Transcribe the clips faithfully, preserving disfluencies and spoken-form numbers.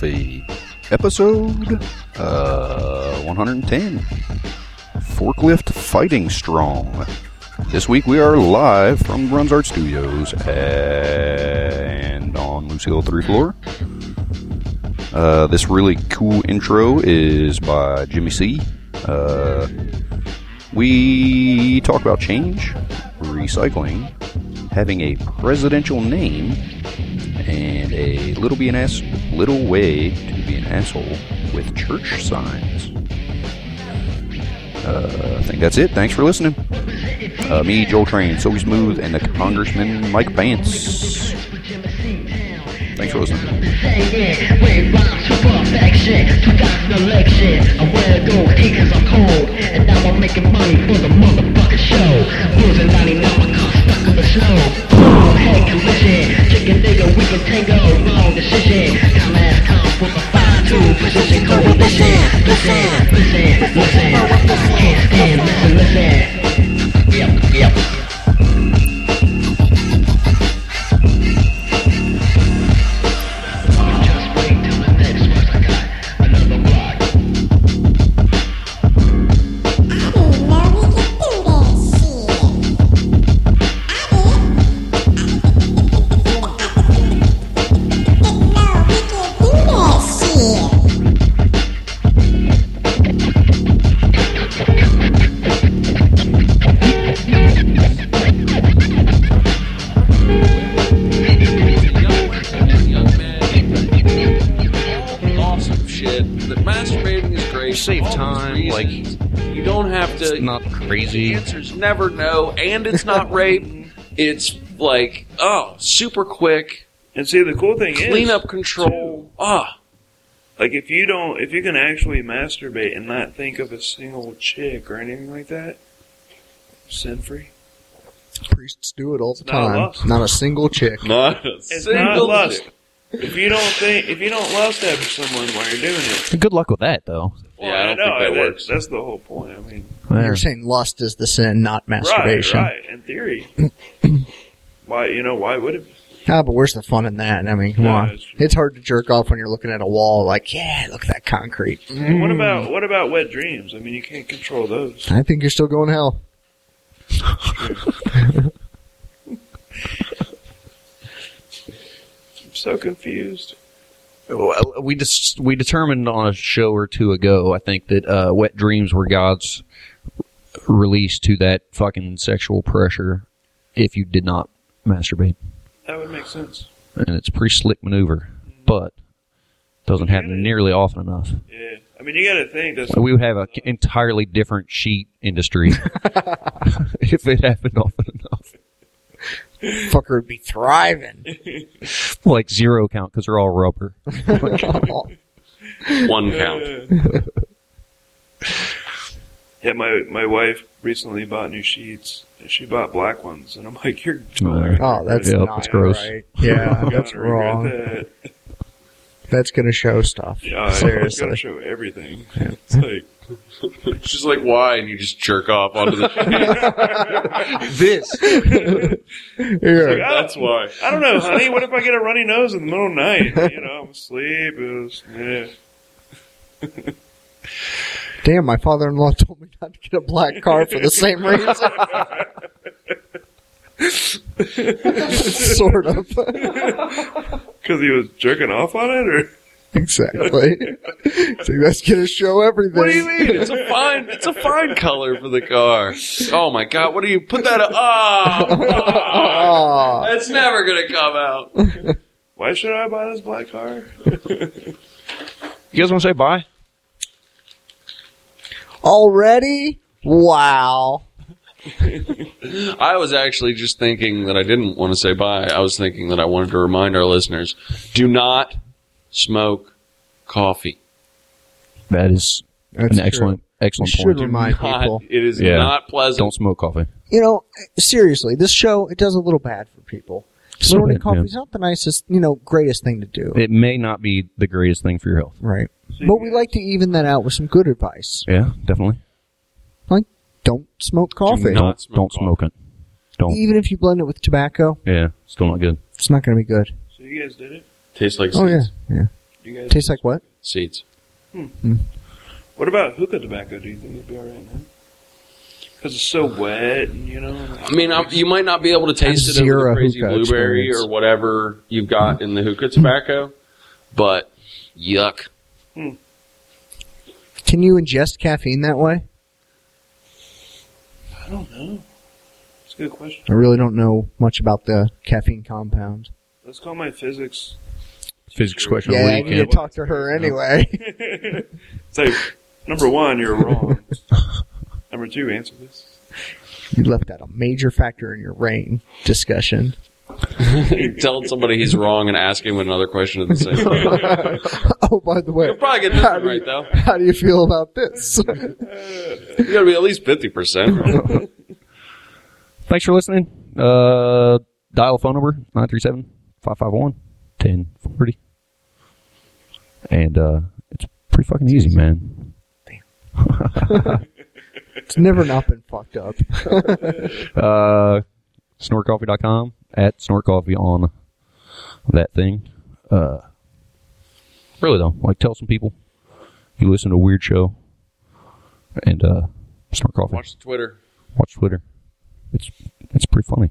Coffee, episode uh, one hundred ten, Forklift Fighting Strong. This week we are live from Runs Art Studios and on Lucille three floor. Uh, this really cool intro is by Jimmy C. Uh, we talk about change, recycling, having a presidential name, and a little be an ass, little way to be an asshole with church signs. Uh, I think that's it. Thanks for listening. Uh, me, Joel Train, Soapy Smooth, and the Congressman Mike Vance. Thanks for listening. Chicken nigga, we can tango, wrong decision. Come ass come with a five two precision coalition. Listen, listen, listen. Can't stand, listen, listen. Yep, yep. Not crazy. The answer's never no, and it's not rape. It's like, oh, super quick. And see, the cool thing is cleanup control. Ah, like if you don't, if you can actually masturbate and not think of a single chick or anything like that, sin free. Priests do it all the It's not time. lust. Not a single chick. not a It's not single lust. chick. If you don't think, if you don't lust after someone while you're doing it, Good luck with that, though. well, Yeah, I don't know, think that works. That's the whole point. I mean, You're saying lust is the sin, not masturbation. right, right. In theory, why? You know, why would it? Ah, but where's the fun in that? I mean, come No, on. it's true. It's hard to jerk off when you're looking at a wall like, yeah, look at that concrete. And what about what about wet dreams? I mean, you can't control those. I think you're still going to hell. I'm so confused. Well, we just we determined on a show or two ago, I think, that uh, wet dreams were God's release to that fucking sexual pressure if you did not masturbate, That would make sense. and it's a pretty slick maneuver, but doesn't happen nearly often enough. Yeah, I mean, you got to think that's We would have an entirely different sheet industry if it happened often enough. Fucker would be thriving. Like zero count because they're all rubber. One count. Yeah, my my wife recently bought new sheets. And she bought black ones, and I'm like, "You're Uh, Oh, that's Yep, not that's gross. right. Yeah, I'm that's gonna regret wrong. that. That's going to show stuff. Yeah, I'm Seriously. gonna show everything. It's like, She's like, why? And you just jerk off onto the This. Here. That's why. I don't know, honey. What if I get a runny nose in the middle of the night? You know, I'm asleep. It was, yeah. Damn, my father-in-law told me not to get a black car for the same reason. Sort of. Because he was jerking off on it, or Exactly. So that's going to show everything. What do you mean? It's a fine. It's a fine color for the car. Oh my god! What do you put that? Ah, oh, Ah. that's never gonna come out. why should I buy this black car? You guys want to say bye? Already? Wow. I was actually just thinking that I didn't want to say bye. I was thinking that I wanted to remind our listeners: do not smoke coffee. That is That's an excellent, excellent We should point. remind Not- people. it is Yeah. not pleasant. Don't smoke coffee. You know, seriously, this show, it does a little bad for people. Just a little Morning bit, coffee's not the nicest, you know, greatest thing to do. It may not be the greatest thing for your health. Right. But we like to even that out with some good advice. Yeah, definitely. Like, don't smoke coffee. not Don't smoke don't smoke it. Don't. Even if you blend it with tobacco, Yeah, still not good. it's not going to be good. So you guys did it? Tastes like Oh, yeah. seeds. Yeah. You guys Tastes like what? Seeds. What about hookah tobacco? Do you think it'd be all right now? Because it's so wet, and, you know. I mean, I'm, you might not be able to taste it over Zero the crazy hookah blueberry experience. or whatever you've got in the hookah tobacco, but yuck. Can you ingest caffeine that way? I don't know. It's a good question. I really don't know much about the caffeine compounds. Let's call my physics. Physics question Yeah, of I the need to weekend. talk to her anyway. It's like, number one, you're wrong. Number two, answer this. You left out a major factor in your rain discussion. Telling somebody he's wrong and asking him another question at the same time. Oh, by the way, You'll probably get this how one do right, you- though. How do you feel about this? You gotta be at least fifty percent. Thanks for listening. Uh, dial a phone number, nine three seven, five five one, one oh four oh. And uh, it's pretty fucking easy, man. It's never not been fucked up. Uh, snort coffee dot com, at snort coffee on that thing. Uh, really, though, like, tell some people you listen to a weird show. And uh, Snort Coffee. Watch the Twitter. Watch Twitter. It's it's pretty funny.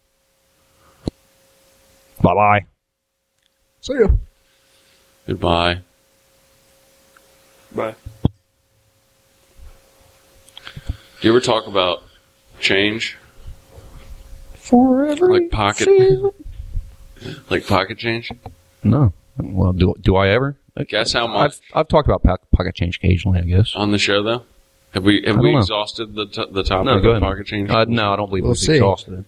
Bye bye. See ya. Goodbye. Bye. Do you ever talk about change? For every Like pocket, like pocket change? No. Well, do do I ever? Guess how much I've I've talked about pocket, pocket change occasionally, I guess. on the show though? Have we have I we don't know. exhausted the t- the topic No, go of ahead. pocket change? Uh, no, I don't believe We'll it's see. exhausted.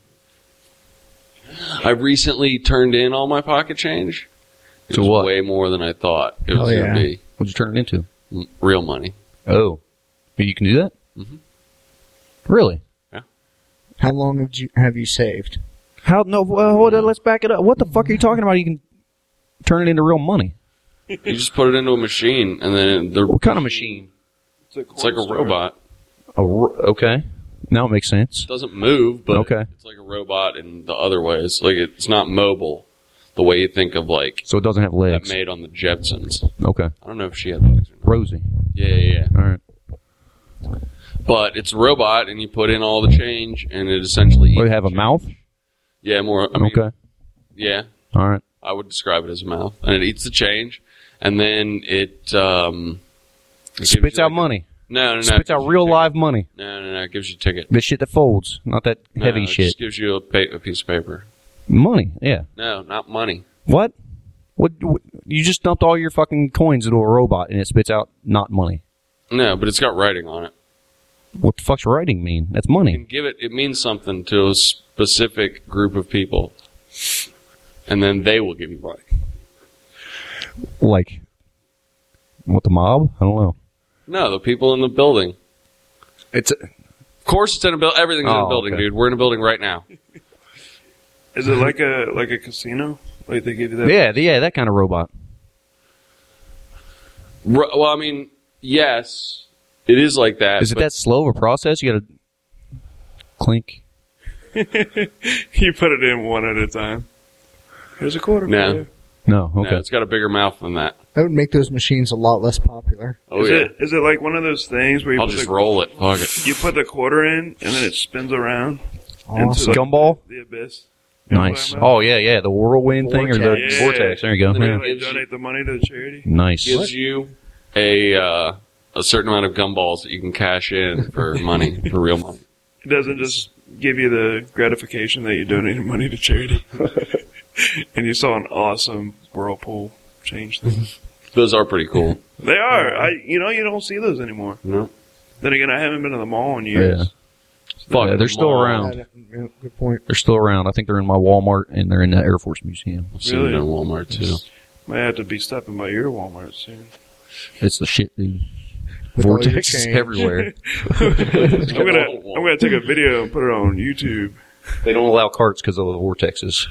I recently turned in all my pocket change. It To was what? way more than I thought it was Oh, going to yeah. be. What'd you turn it into? M- Real money. Oh, you can do that? Mhm. Really? How long have you have you saved? How? No. Well, hold on, let's back it up. What the fuck are you talking about? You can turn it into real money. You just put it into a machine, and then the What kind of machine? It's, a It's like a corn store. robot. A ro- okay. Now it makes sense. It doesn't move, but Okay. it's like a robot in the other ways. Like it's not mobile, the way you think of like So it doesn't have that legs. made on the Jetsons. Okay. I don't know if she had legs or not. Rosie. Yeah, yeah, yeah. All right. But it's a robot, and you put in all the change, and it essentially. Well, eats you have a the mouth? change. Yeah, more. I mean, Okay. Yeah, All right. I would describe it as a mouth, and it eats the change, and then it um. it gives Spits you out like a- money. No, no, no. Spits it out gives you real a ticket. live money. No, no, no. It gives you a ticket. The shit that folds, not that No, heavy it shit. just gives you a, pa- a piece of paper. Money. Yeah. No, not money. What? What? what? You just dumped all your fucking coins into a robot and it spits out not money. No, but it's got writing on it. What the fuck's writing mean? That's You money. can give it. It means something to a specific group of people, and then they will give you money. Like, what, the mob? I don't know. No, the people in the building. It's a, Of course, it's in a building. Everything's in Oh, a building, okay. dude. We're in a building right now. Is it like a like a casino? Like they give you that? yeah, the- yeah, that kind of robot. R- well, I mean, yes, it is like that. Is it but that slow of a process? You gotta clink. You put it in one at a time. Here's a quarter. No. for you. No, No, okay. it's got a bigger mouth than that. That would make those machines a lot less popular. Oh is yeah, it is it like one of those things where you I'll put just the, roll it. Fuck it. you put the quarter in and then it spins around Awesome. into Gumball? the abyss? You know what I'm Nice. talking about? Oh yeah, yeah, the whirlwind thing or the Vortex. vortex. There you go. Then Yeah. it Like gives you- donate the money to the charity. Nice. Gives you a uh, a certain amount of gumballs that you can cash in for money, for real money. It doesn't just give you the gratification that you donated money to charity. And you saw an awesome whirlpool change thing. Those are pretty cool. They are. I you know you don't see those anymore. No, Then again, I haven't been to the mall in years. Yeah. fuck. Yeah, they're still them all. around. Yeah, good point. They're still around. I think they're in my Walmart and they're in the Air Force Museum. I've seen Really? it in Walmart too. Might have to be stopping by your Walmart soon. It's the shit, dude. With all your Vortex is change. everywhere. I'm gonna I'm gonna take a video and put it on YouTube. They don't allow carts because of the vortexes.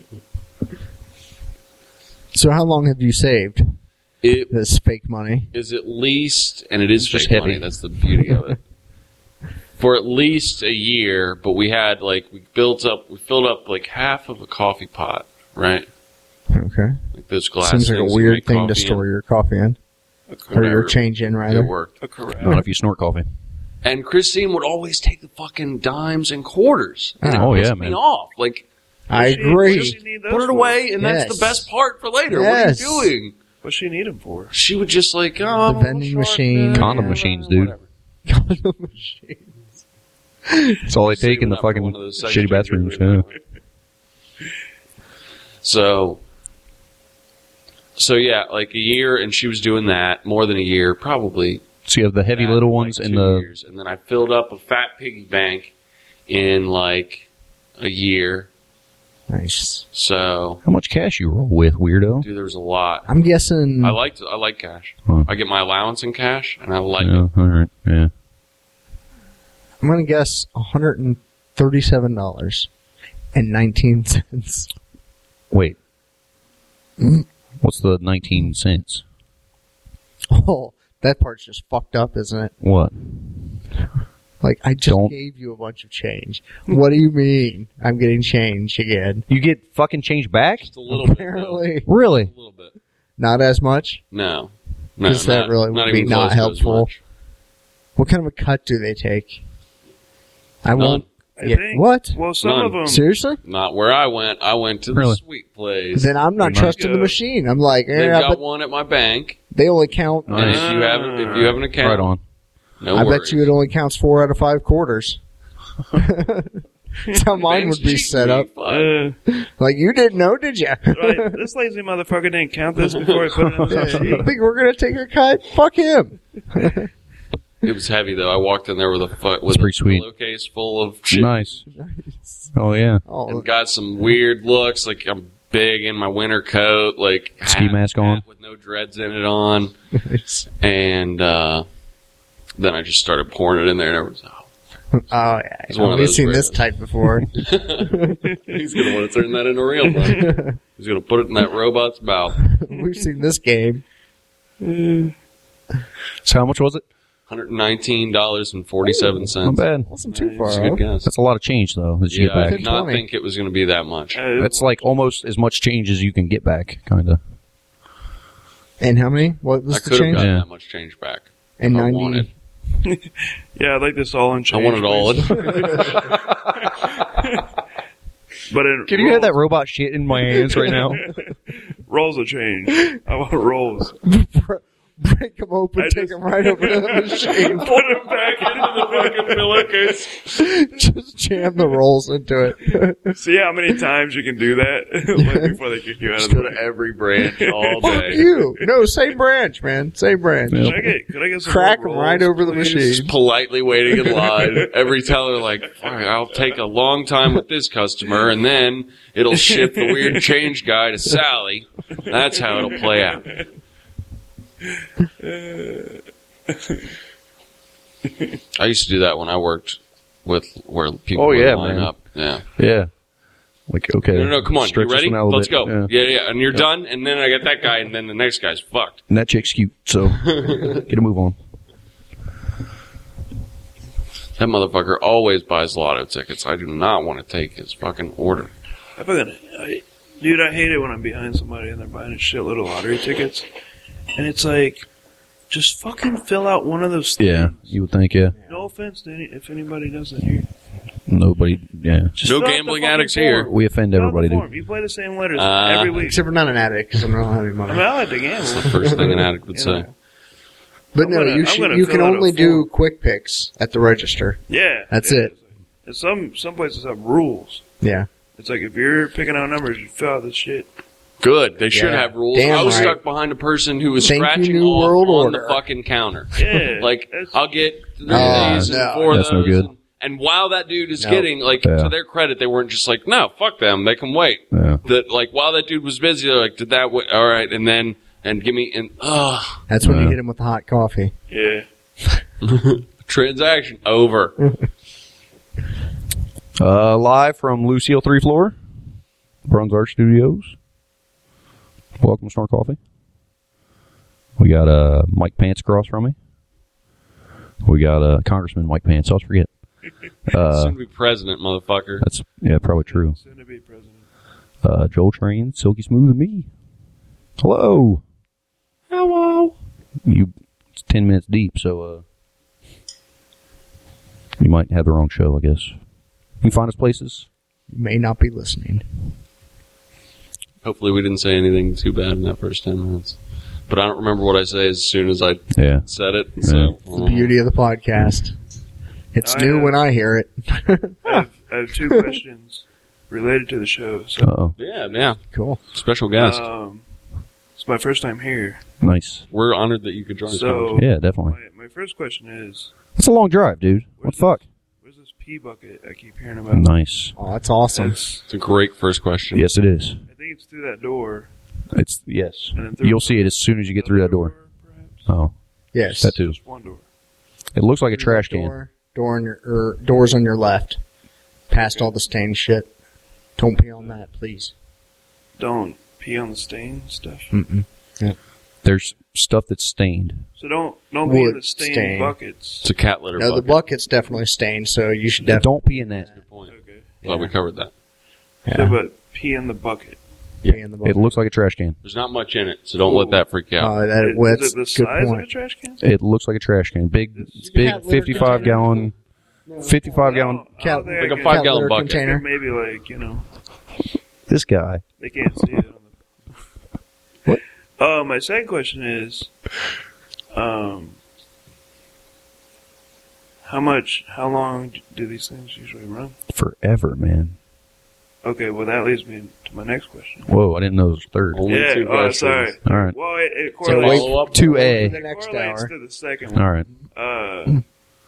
So how long have you saved It this fake money? is at least, and it is It's just fake heavy. money. That's the beauty of it. For at least a year, but we had like we built up, we filled up like half of a coffee pot, right? Hmm. Okay. Like those glass Seems like things a you weird make thing to coffee in. store your coffee in. Or your change in, rather. It worked. A corral. Not if you snort coffee. And Christine would always take the fucking dimes and quarters. And it Oh, yeah, pissed me man. off. Like, I She- agree. What does she need those put it for? away, and that's Yes. the best part for later. Yes. What are you doing? What's she need them for? She would just like, oh, The vending shark, machine. uh, Condom yeah, machines, dude. whatever. Condom machine. That's all they take in Saving the up for fucking one of those sex shitty bathrooms. Yeah. changers. So, so yeah, like a year, and she was doing that more than a year, probably. So you have the heavy that, little like, ones and two the years. And then I filled up a fat piggy bank in like a year. Nice. So, how much cash you roll with, weirdo? dude, there was a lot. I'm guessing. I like I like cash. Huh. I get my allowance in cash, and I like Yeah, it. all right. Yeah. I'm going to guess one hundred thirty-seven dollars and nineteen cents. Wait. Mm. What's the nineteen cents? Oh, that part's just fucked up, isn't it? What? Like, I just Don't- gave you a bunch of change. What do you mean? I'm getting change again. You get fucking change back? Just a little bit. Apparently, though. Really? A little bit. not as much. No. No, Because that not- really not would be even not close to as helpful. much. What kind of a cut do they take? I None. won't. I Yeah, think, what? Well, some None. of them. Seriously? Not where I went. I went to the Really? sweet place. Then I'm not Nice. trusting the machine. I'm like, They've yeah, got but one at my bank, they only count. Nice. and if you have if you have an account, Right on. no I worries. bet you it only counts four out of five quarters. That's how mine would be Bank's set up. cheating me. Fuck. Uh, Like, you didn't know, did you? right, this lazy motherfucker didn't count this before he put it in the You machine. think we're gonna take a cut? Fuck him. It was heavy though. I walked in there with a fu- with pretty a sweet. pillowcase full of shit, Nice. Oh, yeah. Oh, and got some weird looks. Like I'm big in my winter coat, like Ski hat- mask on? hat with no dreads in it on, nice. and uh, then I just started pouring it in there, and everyone's oh, Oh yeah, It's one of we've those seen this weirdos. type before. he's gonna want to turn that into real money. He's gonna put it in that robot's mouth. We've seen this game. So how much was it? one hundred nineteen dollars and forty-seven Not cents. bad. Wasn't too Nice. far That's a good off. guess. That's a lot of change, though, that you Yeah, get I back. did not twenty. think it was going to be that much. Uh, That's like almost as much change as you can get back, kind of. And how many? What was I the could have change? gotten Yeah. that much change back. And if I ninety. wanted. yeah, I like this all in I change. want it all. please. But it Can you have that robot shit in my hands right now? rolls of change. I want rolls. Break them open, I take just- them right over to the machine. Put it back into the fucking pillowcase. Just jam the rolls into it. See how many times you can do that like before they kick you out of Just the go to every branch all Fuck day. you. No, same branch, man. Same branch. Yeah. Could I get, could I get some Crack more them right rolls, over the please? machine. Just politely waiting in line. Every teller like, all right, I'll take a long time with this customer, and then it'll ship the weird change guy to Sally. That's how it'll play out. I used to do that when I worked with where people Oh, would yeah, line man. up. Yeah. Yeah. Like, okay. No, no, no, come on. You stretch this ready? one out a little Let's bit. go. Yeah. Yeah, yeah. And you're done, and then I get that guy, and then the next guy's fucked. And that chick's cute, so get a move on. That motherfucker always buys lotto tickets. I do not want to take his fucking order. I fucking, I, dude, I hate it when I'm behind somebody and they're buying a shitload of lottery tickets. And it's like, just fucking fill out one of those things. Yeah, you would think, yeah. No offense to any, if anybody does it here. Nobody, yeah. Just No fill out the gambling fucking addicts here. form. We offend Fill out the everybody, form. dude. You play the same letters Uh, every week. Except for not an addict, because I'm not having money. I mean, I like to gamble. That's the first thing an addict would You say. know. But I'm no, gonna- you I'm should. gonna You fill can out a only do form. quick picks at the register. Yeah. That's yeah. it. And some, some places have rules. Yeah. It's like if you're picking out numbers, you fill out this shit. Good. They should Yeah. have rules. Damn I was right. stuck behind a person who was Thank you, scratching New off World on the Order. fucking counter. Yeah. Like, That's- I'll get three Oh, of these no. and four of That's no those. good. And, and while that dude is No. getting, like, Yeah. to their credit, they weren't just like, no, fuck them. They can wait. Yeah. That, like, while that dude was busy, they're like, did that, wait? All right. And then, and give me, and, ugh, That's when you Yeah. hit him with the hot coffee. yeah. transaction over. Uh, live from Lucille Three Floor, Bronze Art Studios. Welcome to Snort Coffee. We got uh, Mike Pence across from me. We got uh, Congressman Mike Pence. I always forget. Uh, Soon to be president, motherfucker. that's yeah, probably true. Soon to be president. Uh, Joel Train, Silky Smooth, and me. Hello. Hello. You, it's ten minutes deep, so uh, you might have the wrong show, I guess. You can find us places. You may not be listening. Hopefully we didn't say anything too bad in that first ten minutes. But I don't remember what I say as soon as I Yeah. said it. So, The beauty of the podcast. It's I new have- when I hear it. I have, I have two questions related to the show. So, Uh-oh. yeah, yeah. Cool. Special guest. um, it's my first time here. Nice. We're honored that you could join us. So, Yeah, definitely. my, my first question is, It's a long drive, dude. What the fuck? where's this pee bucket I keep hearing about? Nice. Oh, that's awesome. It's, It's a great first question. Yes, it is. I think it's through that door. It's yes. And then through You'll see it as soon as you get through that door. Perhaps? Oh, Yes. that too. Just one door. It looks like a trash can. Door, door on your, or doors on your left. Past all the stained shit. Don't pee on that, please. Don't pee on the stain stuff. Mm-mm. There's stuff that's stained. So don't don't pee in Wood the stained stain. buckets. It's a cat litter No, the bucket. bucket's definitely stained, so you should definitely. Don't pee in that. Good point. Okay. Glad we covered that. So, Yeah. but pee in the bucket. Pee in the bucket. It looks like a trash can. There's not much in it, so don't let that freak you out. Uh, that, Is, well, is that's it the good size of a point. trash can? It looks like a trash can. Big, it's big, Cat litter fifty-five gallon, fifty-five gallon. Cat- Oh, they Like a can- five cat gallon litter bucket. container. Maybe like, you know, This guy. they can't see it. On the... What? Uh, my second question is, um, how much, how long do these things usually run? Forever, man. Okay, well that leads me to my next question. Whoa, I didn't know it was third. Only Yeah, two oh, questions. sorry. All right. Well, it, it So correlates, wait Follow up. Two for A. the next correlates hour. to the second one. All right. Uh,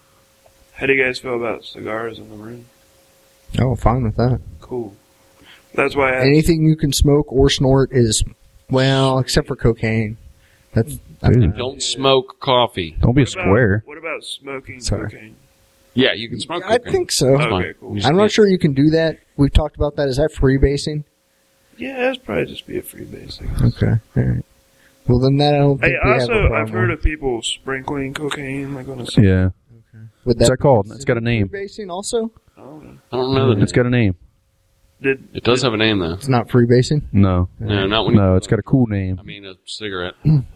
how do you guys feel about cigars in the room? Oh, fine with that. Cool. That's why I asked. Anything you can smoke or snort is, well, except for cocaine. That's, that's Dude. not- Don't smoke coffee. Don't be a What about- square. What about smoking Sorry. cocaine? Yeah, you can smoke I cocaine. think so. It's Okay, fine. cool. You just I'm not can't- sure you can do that. We've talked about that. Is that freebasing? Yeah, that's probably just be a free basic. Okay. All right. Well, then that I don't think Hey, we have a also, problem. I've heard of people sprinkling cocaine like on a cigar. Yeah. Would What's that called? It's got a name. Freebasing also? I don't know. I don't know the name. It's got a name. Did It does have a name, though. It's not freebasing? No. No, not when you... No, it's got a cool name. I mean, a cigarette.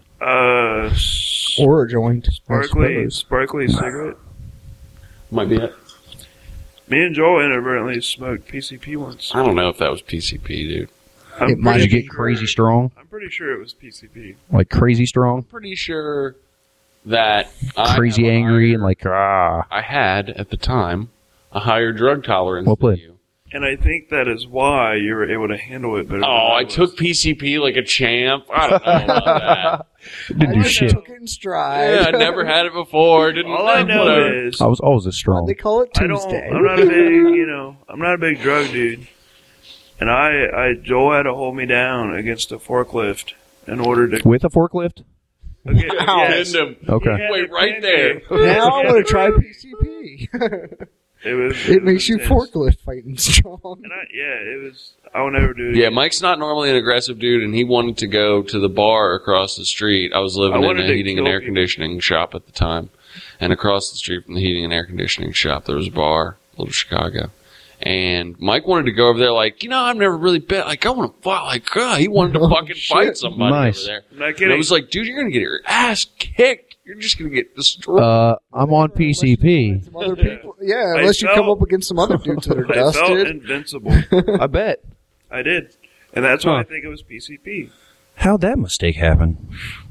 uh s- Or a joint. I sparkly suppose. sparkly cigarette? Might be it. Me and Joel inadvertently smoked P C P once. I don't know if that was P C P, dude. I'm It might Did you pretty get sure- crazy strong? I'm pretty sure it was P C P. Like crazy strong? Pretty sure that I Crazy have a angry higher- and like, ah. I had, at the time, a higher drug tolerance Well than played. you. And I think that is why you were able to handle it better. than Oh, I was. took P C P like a champ. I don't know about Didn't I do just shit. took it in that. stride. Yeah, I never had it before. Didn't All I know whatever. is I was always this They strong. call it I don't. Tuesday. I'm not a big, you know, I'm not a big drug dude. And I, I, Joel had to hold me down against a forklift in order to. With a forklift? Okay, Wow. yes. Pinned him. Okay. He had Wait, to right pin there. me. Now I'm going to try P C P. It was. It makes was you intense. forklift fighting strong. And I, yeah, it was. I will never do it. Yeah, again. Mike's not normally an aggressive dude, and he wanted to go to the bar across the street. I was I living in wanted a to heating and kill air people. conditioning shop at the time. And across the street from the heating and air conditioning shop, there was a bar, Little Chicago. And Mike wanted to go over there like, you know, I've never really been, like, I want to fight, like, uh, he wanted to Oh, fucking shit. fight somebody Nice. over there. I'm not And kidding. I was like, dude, you're going to get your ass kicked. You're just going to get destroyed. Uh, I'm on P C P. Some other people, yeah, I unless you felt- come up against some other dudes that are I felt dusted. invincible. I bet. I did, and that's why Huh. I think it was P C P. How'd that mistake happen?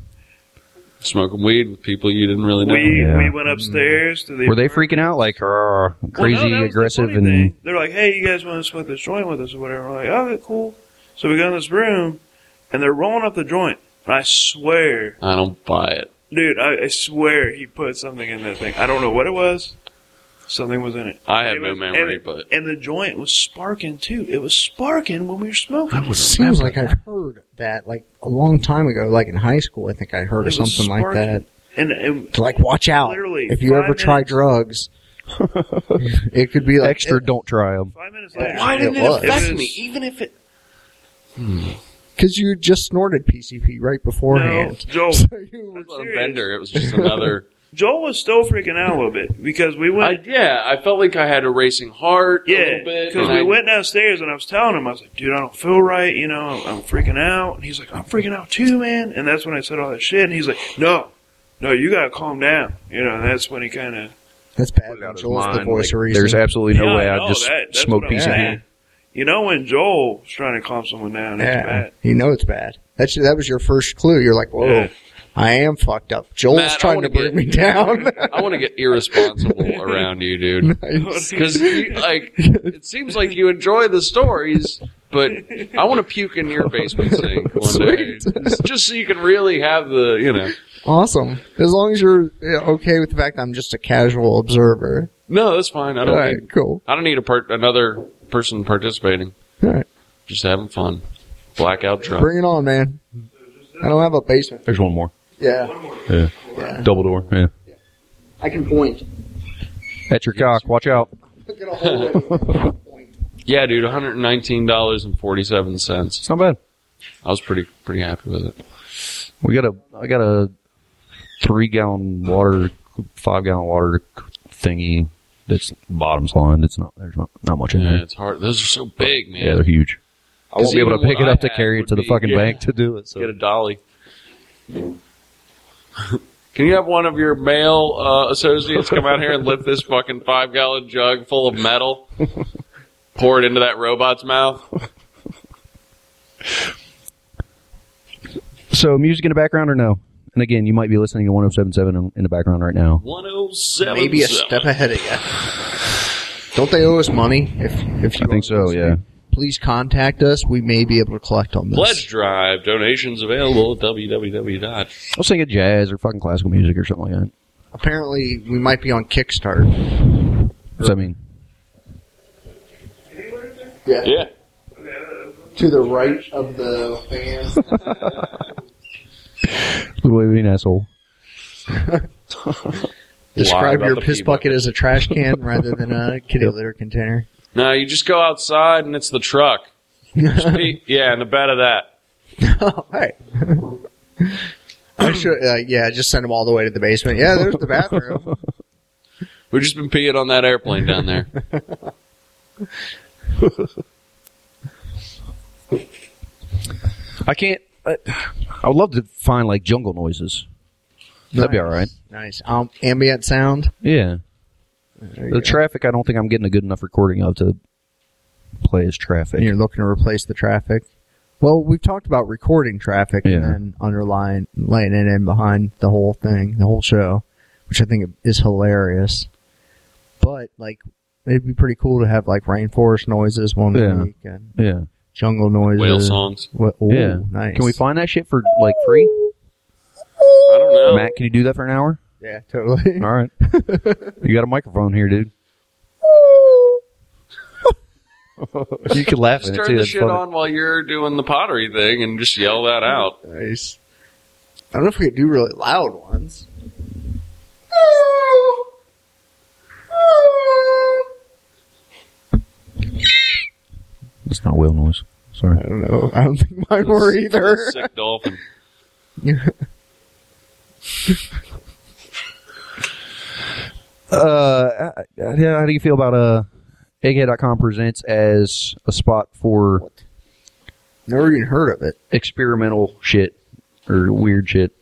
Smoking weed with people you didn't really know. We Yeah. we went upstairs to the. Were they freaking out? Like, uh, Well, crazy, no, that was the aggressive, funny and thing. They're like, "Hey, you guys want to smoke this joint with us or whatever?" We're like, "Okay, cool." So we go in this room, and they're rolling up the joint. And I swear, I don't buy it. dude, I, I swear he put something in that thing. I don't know what it was. Something was in it. I have It no was- memory, and, but and the joint was sparking too. It was sparking when we were smoking. It seems like I've heard that like a long time ago, like in high school. I think I heard It of was something like sparking. that. And, and To like, watch out Literally, if you five ever try minutes. drugs. It could be like extra, don't try them. five minutes Yeah. later, why didn't It it, was. affect It was- me? Even if it. because you just snorted P C P right no, beforehand. Joel, So you were That's not a serious. bender. It was just another Joel was still freaking out a little bit because we I, went. yeah, I felt like I had a racing heart a Yeah, little bit. because and we I- went downstairs and I was telling him, I was like, dude, I don't feel right, you know, I'm, I'm freaking out. And he's like, I'm freaking out too, man. And that's when I said all that shit. And he's like, no, no, you gotta calm down. You know, and that's when he kind of. That's bad. Put it out his Joel's the mind, voice like, of reason. There's absolutely no Yeah, way I I'd know, just that- that's smoke what I'm piece of saying. him. You know, when Joel's trying to calm someone down, it's yeah, bad. you know it's bad. That's that was your first clue. You're like, whoa, Yeah. I am fucked up. Joel's Matt, I trying wanna to bring get- me down. I want to get irresponsible around you, dude. Nice. Because, like, it seems like you enjoy the stories, but I want to puke in your basement sink one day. Sweet. Just, just so you can really have the, you know. Awesome. As long as you're yeah, okay with the fact that I'm just a casual observer. No, that's fine. I All don't right, need, cool. I don't need a part, another person participating. All right, Just having fun. Blackout drunk. bring it on, man. I don't have a basement. There's one more. Yeah, Yeah. yeah. Double door. Yeah. I can point. At your cock. Watch out. Look at a hole. Yeah, dude, one hundred nineteen dollars and forty-seven cents. It's not bad. I was pretty pretty happy with it. We got a. I got a three gallon water, five gallon water thingy. That's bottom's lined. It's not. There's not, not much in Yeah, there. it's hard. Those are so big, man. Yeah, they're huge. I won't be able to even pick what it I up to had carry it would to the be- fucking yeah. bank to do it. So. Get a dolly. Can you have one of your male uh, associates come out here and lift this fucking five gallon jug full of metal, pour it into that robot's mouth? So music in the background or no? And again, you might be listening to one oh seven point seven in- in the background right now. one oh seven. Maybe a step ahead of you. Don't they owe us money? If if you I think are so, listening? yeah. Please contact us. We may be able to collect on this. Pledge drive. Donations available at www. dot I was thinking jazz or fucking classical music or something like that. Apparently, we might be on Kickstarter. What's that mean? Yeah. Yeah. To the right of the fan. Little waving asshole. Describe about your the piss people. bucket as a trash can rather than a kitty litter container. No, you just go outside and it's the truck. Just pee- yeah, in the bed of that. Oh, right. I should, uh, yeah, just send them all the way to the basement. Yeah, there's the bathroom. We've just been peeing on that airplane down there. I can't. I, I would love to find like jungle noises. That'd be all right. Nice. Um, ambient sound. Yeah. There you The go. traffic, I don't think I'm getting a good enough recording of to play as traffic. And you're looking to replace the traffic. Well, we've talked about recording traffic Yeah. and then underlying, laying it in behind the whole thing, the whole show, which I think is hilarious. But, like, it'd be pretty cool to have, like, rainforest noises one Yeah. week and Yeah. jungle noises. Whale songs. What, ooh, Yeah. nice. Can we find that shit for like free? I don't know. Matt, can you do that for an hour? Yeah, totally. All right. You got a microphone here, dude. You could laugh Just at it turn too. the That's shit funny. on while you're doing the pottery thing and just yell that out. Nice. I don't know if we could do really loud ones. It's not whale noise. I Sorry. don't know. I don't think mine were either. Sick dolphin. Uh, yeah, how do you feel about uh, egghead dot com presents as a spot for Never even heard of it. experimental shit or weird shit?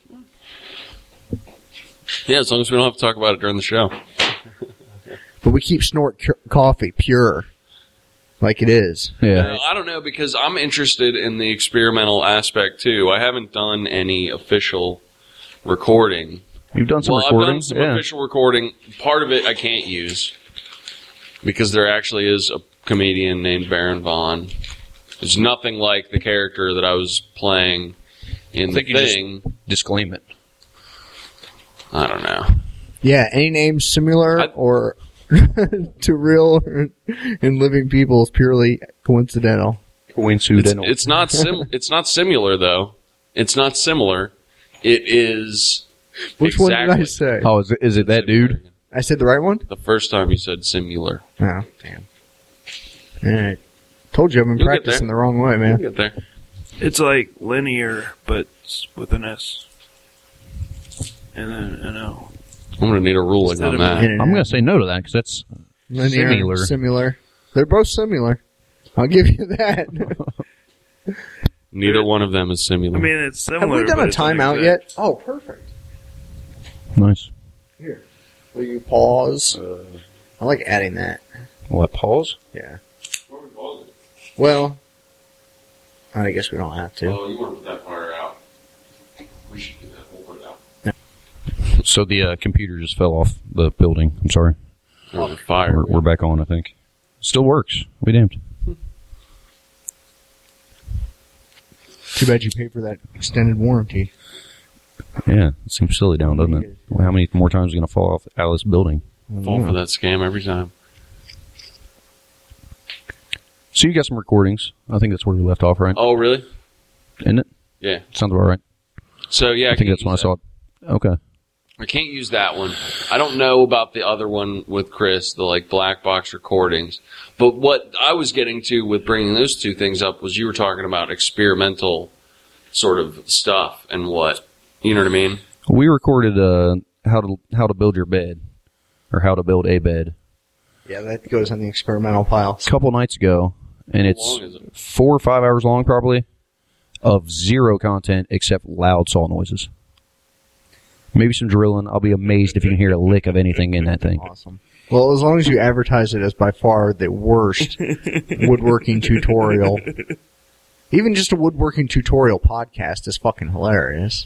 Yeah, as long as we don't have to talk about it during the show. But we keep snort c- coffee pure. Like it is. Yeah. Uh, I don't know, because I'm interested in the experimental aspect too. I haven't done any official recording. You've done some well, I've done recording? some Yeah. official recording. Part of it I can't use because there actually is a comedian named Baron Vaughn. There's nothing like the character that I was playing in I the think you just- thing. Disclaim it. I don't know. Yeah, any names similar I- or to real and living people is purely coincidental. It's, Coincidental. it's not sim. It's not similar though. It's not similar. It is. Which one did I exactly say? Oh, is it, is it that dude? I said the right one? The first time you said simular. Oh, damn. Alright. Told you I've been You'll get practicing there. the wrong way, We'll man. get there. It's like linear, but s- with an S. And then an O. I'm going to need a ruling Instead on of that. Internet. I'm going to say no to that because that's Linear, similar. Similar. They're both similar. I'll give you that. Neither one of them is similar. I mean, it's similar. Have we done but a it's timeout inexact. yet? Oh, perfect. nice. Here. Will you pause? I like adding that. What, pause? Yeah. Well, I guess we don't have to. Oh, you want to put that fire out? We should do that. We'll put it out. So the uh, computer just fell off the building. I'm sorry. There was a fire. We're, we're back on, I think. Still works. We damned. Too bad you paid for that extended warranty. Yeah, it seems silly down, doesn't it? Well, how many more times is it going to fall off out of this building? Fall for that scam every time. So you got some recordings. I think that's where we left off, right? Oh, really? Isn't it? Yeah. Sounds about right. So, yeah. I think that's when I saw it. Okay. I can't use that one. I don't know about the other one with Chris, the like black box recordings. But what I was getting to with bringing those two things up was you were talking about experimental sort of stuff and what, you know what I mean? We recorded uh, how to how to build your bed, or how to build a bed, Yeah, that goes on the experimental pile. a couple nights ago, and How it's long is it? four or five hours long, probably, of zero content except loud saw noises. Maybe some drilling. I'll be amazed if you can hear a lick of anything in that thing. Awesome. Well, as long as you advertise it as by far the worst woodworking tutorial, even just a woodworking tutorial podcast is fucking hilarious.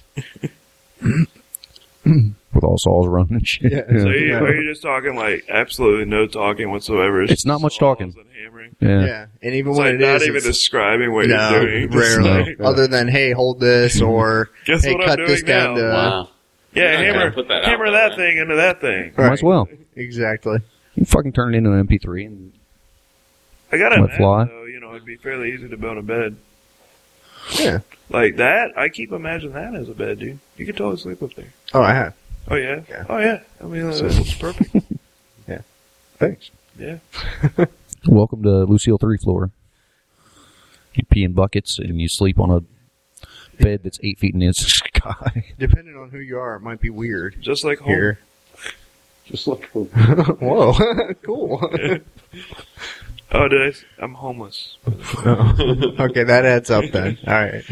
With all saws running and shit. Yeah. So you, are you just talking like absolutely no talking whatsoever? It's not much saws talking. and hammering? Yeah. Yeah, and even It's when like it not is, even it's- describing what no, you're doing. Just rarely. like, Other than, hey, hold this, or Guess hey, what I'm cut doing this down now? to... Wow. yeah, Yeah, I hammer, gotta put that out hammer there, that man. thing into that thing. Might as well. Exactly. You can fucking turn it into an M P three. And I gotta Let imagine, fly. though, you know, it'd be fairly easy to build a bed. Yeah. Like that, I keep imagining that as a bed, dude. You could totally sleep up there. Oh, I have. Oh, yeah? Yeah. Oh, yeah. I mean, So- that's perfect. Thanks. Yeah. welcome to Lucille three floor. You pee in buckets and you sleep on a bed that's eight feet in the sky. Depending on who you are, it might be weird. Just like home. Here. Just like Whoa. Cool. Oh, did I? s- I'm homeless. Okay, that adds up then. All right.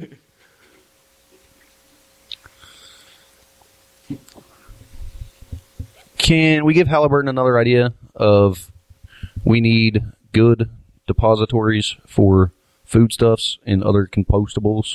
Can we give Halliburton another idea of we need good depositories for foodstuffs and other compostables?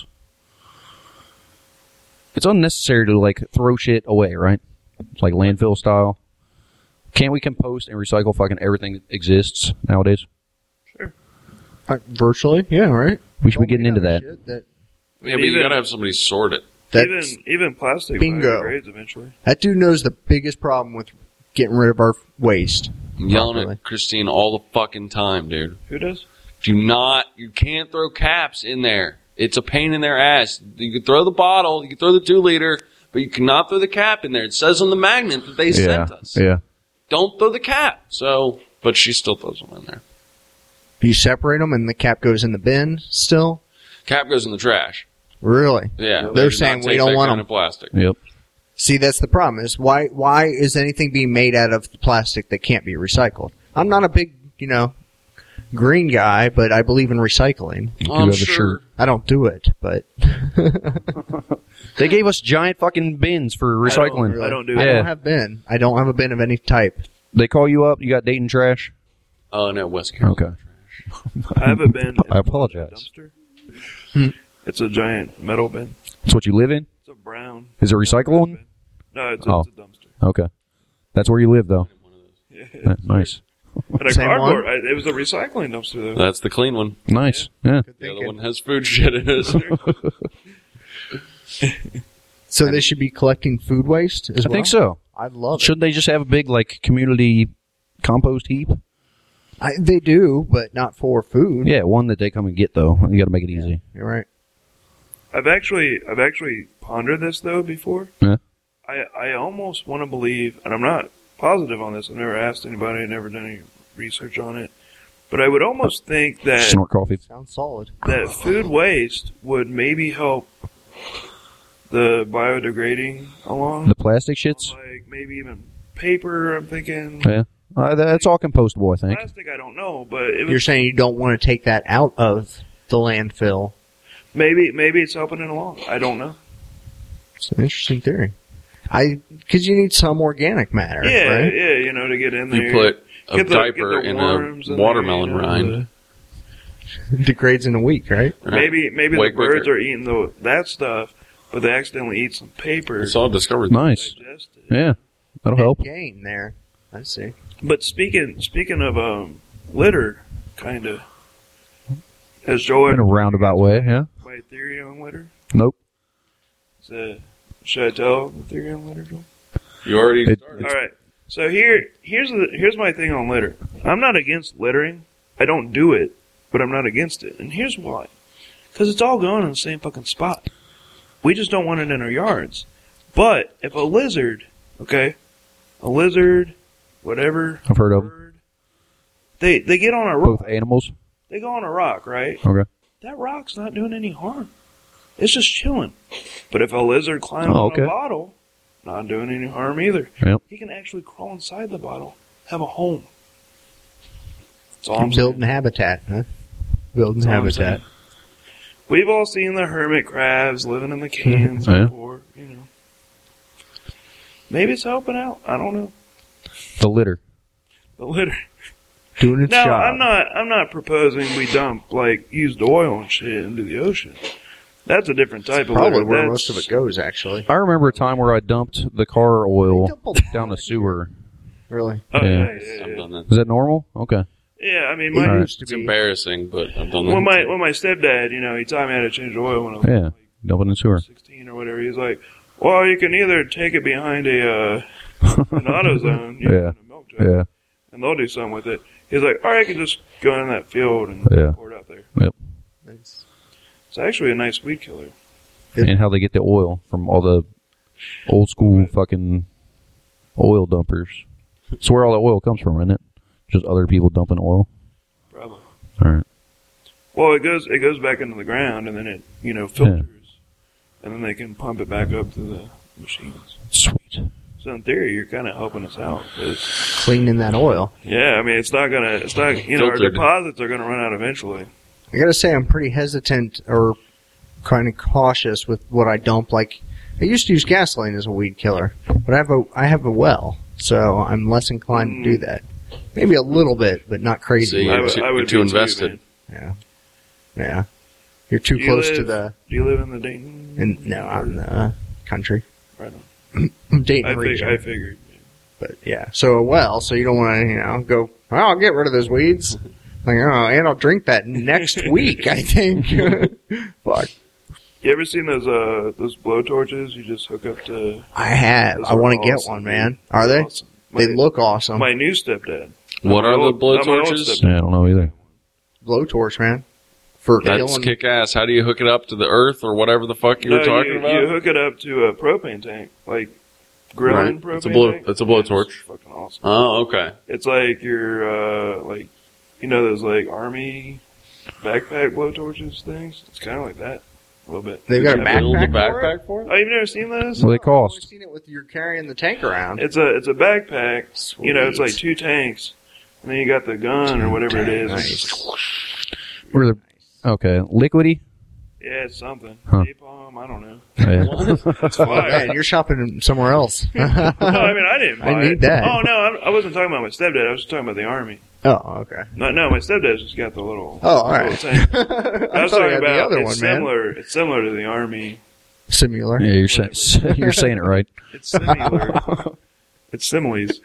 It's unnecessary to like throw shit away, right? It's like landfill style. Can't we compost and recycle fucking everything that exists nowadays? Uh, virtually, yeah, right? We should be Well, getting we into got that. shit that. Yeah, but you Even- gotta have somebody sort it. That's, even even plastic Bingo. biodegrades eventually. that dude knows the biggest problem with getting rid of our waste. I'm yelling Properly. at Christine all the fucking time, dude. Who does? Do not, you can't throw caps in there. It's a pain in their ass. You can throw the bottle, you can throw the two liter, but you cannot throw the cap in there. It says on the magnet that they Yeah, sent us. yeah. Don't throw the cap. So, but she still throws them in there. You separate them and the cap goes in the bin still? Cap goes in the trash. Really? Yeah. They're they do saying not we take don't that want kind them. of plastic. Yep. See, that's the problem is why, why is anything being made out of plastic that can't be recycled? I'm not a big, you know, green guy, but I believe in recycling. You do I'm have a sure. shirt. I don't do it, but They gave us giant fucking bins for recycling. I don't do I Yeah. don't have bin. I don't have a bin of any type. They call you up, you got Dayton trash? Oh, no, West Carolina. Okay. I have a bin. I apologize. Dumpster. Hmm. It's a giant metal bin. That's what you live in? It's a brown. Is it recyclable? No, it's a, Oh. it's a dumpster. Okay. That's where you live, though. Yeah. Yeah, nice. And a Same cardboard. I, it was a recycling dumpster though. That's the clean one. Nice. Yeah. The other one has food shit in it. So they should be collecting food waste as I well? think so. I'd love it. Shouldn't they just have a big, like, community compost heap? I, they do, but not for food. Yeah, one that they come and get, though. You gotta make it easy. You're right. I've actually I've actually pondered this though before. Yeah. I I almost want to believe, and I'm not positive on this. I've never asked anybody. I've never done any research on it. But I would almost think that Snort coffee. Sounds solid. that food waste would maybe help the biodegrading along. The plastic shits? Like maybe even paper, I'm thinking. Yeah. Uh, that's all compostable, I think. Plastic, I don't know, but it was, You're saying you don't want to take that out of the landfill. maybe maybe it's helping it along. I don't know. It's an interesting theory. I because you need some organic matter, Yeah, right? yeah, you know, to get in there. You put a Get the- diaper get the in worms a in there, watermelon you know, rind. It degrades in a week, right? Maybe maybe Way the birds quicker. are eating the, that stuff, but they accidentally eat some paper. It's all discovered. Nice. digest it. Yeah. That'll help. Gain there. I see. But speaking speaking of um, litter, kind of, has Joel In a ever roundabout way, yeah. my theory on litter? Nope. So, should I tell the theory on litter, Joel? You already It- started. All right. So here here's the here's my thing on litter. I'm not against littering. I don't do it, but I'm not against it. And here's why. Because it's all going in the same fucking spot. We just don't want it in our yards. But if a lizard, okay, a lizard, whatever, I've heard of 'em. bird, they they get on a rock. Both animals. They go on a rock, right? Okay. That rock's not doing any harm. It's just chilling. But if a lizard climbs Oh, on okay. a bottle, not doing any harm either. Yep. He can actually crawl inside the bottle, have a home. That's all I'm Building saying. habitat, huh? Building That's all I'm habitat. saying. We've all seen the hermit crabs living in the cans Yeah. before, you know. Maybe it's helping out. I don't know. The litter. The litter. Doing its Now, job. I'm not. I'm not proposing we dump like used oil and shit into the ocean. That's a different type of Probably litter. where That's- most of it goes, actually. I remember a time where I dumped the car oil down the sewer. Really? Oh, Yeah. yeah, yeah, I've yeah. done that. Is that normal? Okay. Yeah, I mean, It my, Alright. used to It's be. embarrassing, but I've done that. when my when my stepdad, you know, he taught me how to change oil when I was Yeah. like Dump it in the sewer. sixteen or whatever. He's like, well, you can either take it behind a uh, an AutoZone, you know, Yeah. in a milk jug, Yeah. and they'll do something with it. He's like, or I can just go in that field and Yeah. pour it out there. It's- It's actually a nice weed killer. And how they get the oil from all the old school fucking oil dumpers. It's where all the oil comes from, isn't it? Just other people dumping oil. Probably. All right. Well, it goes it goes back into the ground, and then it you know filters, and then they can pump it back up to the machines. Sweet. So in theory, you're kind of helping us out. 'cause- Cleaning that oil. yeah, I mean, it's not gonna, it's not, you know, our Filtered. deposits are gonna run out eventually. I gotta say, I'm pretty hesitant or kind of cautious with what I dump. Like, I used to use gasoline as a weed killer, but I have a I have a well, so I'm less inclined to do that. Maybe a little bit, but not crazy. So you're I would- too- I would you're too be too, invested. man. Yeah, yeah. You're too Do you close to live- the. Do you live in the Dayton? In, no, I'm in the country. Right on. Dayton I, fig- region. I figured. But yeah, so a well, so you don't want to, you know, go, oh, I'll get rid of those weeds. Like, oh, and I'll drink that next week, I think. Fuck. You ever seen those uh those blow torches you just hook up to? I have. Those I are want to get awesome, one, dude. man. Are They're they? awesome. They My- look awesome. My new stepdad. What Not are my the old- blow not my old torches? stepdad. Yeah, I don't know either. Blowtorch, man. For That's killing. kick ass. How do you hook it up to the earth or whatever the fuck you No, were talking you, about? you hook it up to a propane tank, like grilling Right. propane It's a blow- tank. it's a blowtorch. It's fucking awesome. Oh, okay. It's like your uh like you know those like army backpack blowtorches things. It's kind of like that a little bit. They've got a Did you build a backpack for it? backpack for it? Oh, you've never seen those? What do they I've cost? seen it with you're carrying the tank around. It's a it's a backpack. You know, it's Sweet. like two tanks, and then you got the gun or whatever it is. Nice. Where the okay, liquidy. Yeah, it's something. Huh. Napalm, I don't know. Yeah. It's Oh, fire. man, you're shopping somewhere else. No, I mean I didn't. I Buy need it. that. Oh no, I'm- I wasn't talking about my stepdad. I was just talking about the army. Oh, okay. No, no, my stepdad's just got the little. Oh, all little right. tank. I, I was thought talking you had about the other it's one, man. similar. It's similar to the army. Similar. Yeah, you're saying you're saying it right. It's similar. It's similes.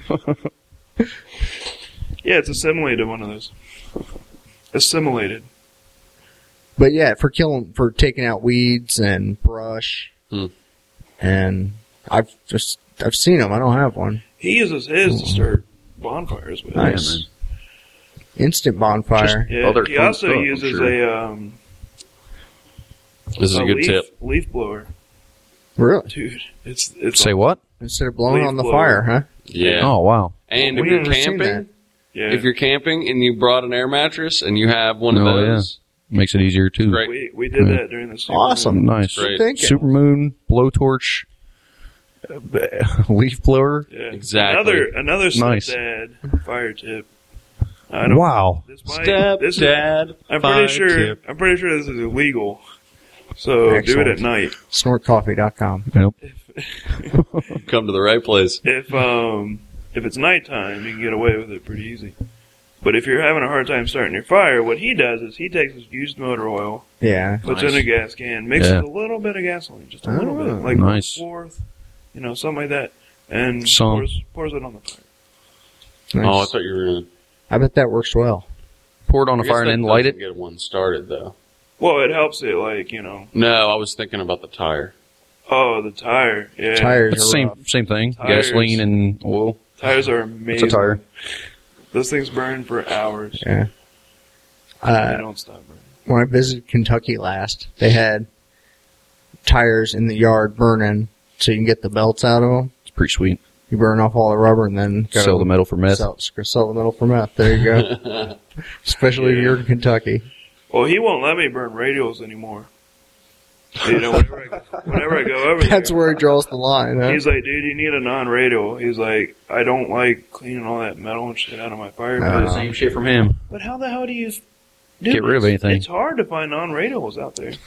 Yeah, it's a simile to one of those. Assimilated. But yeah, for killing, for taking out weeds and brush, Hmm. and I've just I've seen them. I don't have one. He uses his to start bonfires with. Nice. Instant bonfire. Yeah, Other he fun also stuff, I'm uses sure. a um. This is a good leaf, tip. Leaf blower, Really? dude. It's it's Say what? Instead of blowing Leaf on the blower. fire, huh? Yeah. Oh wow. And if We've you're never seen that. camping, Yeah. if you're camping and you brought an air mattress and you have one of Oh, yeah. those, Makes it easier too. Great. We we did Yeah. that during the super Awesome. Nice. Great. Thank you. Supermoon, blowtorch, uh, leaf blower. Yeah. Exactly. Another another Nice. stepdad fire tip. I don't. Wow. This might, this is, Stepdad. I'm fire pretty sure. tip. I'm pretty sure this is illegal. So do it Excellent. at night. snort coffee dot com. Nope. Come to the right place. If um if it's nighttime, you can get away with it pretty easy. But if you're having a hard time starting your fire, what he does is he takes his used motor oil, Yeah. puts Nice. in a gas can, mixes Yeah. a little bit of gasoline, just a little Oh, bit, like nice. a fourth, you know, something like that, and Some. pours pours it on the fire. Oh, I Nice. thought you were going to I bet that works well. Pour it on a fire and then light it. Get one started though. Well, it helps it, like you know. No, I was thinking about the tire. Oh, the tire, yeah, Tires It's are the same rough. same thing. Tires. Gasoline and oil. Tires are It's amazing. a tire. Those things burn for hours. Yeah. they Uh, don't stop burning. when I visited Kentucky last, they had tires in the yard burning, so you can get the belts out of them. It's pretty sweet. You burn off all the rubber and then go Sell the metal for meth. Sell, sell the metal for meth. There you go. Especially if you're in Kentucky. Well, he won't let me burn radials anymore. You know, whenever I, whenever I go over That's there, where he draws the line. Huh? he's like, dude, you need a non-radial. He's like, I don't like cleaning all that metal and shit out of my fire Uh, pit. Same shit from him. But how the hell do you do Get rid of this? anything. It's hard to find non-radials out there.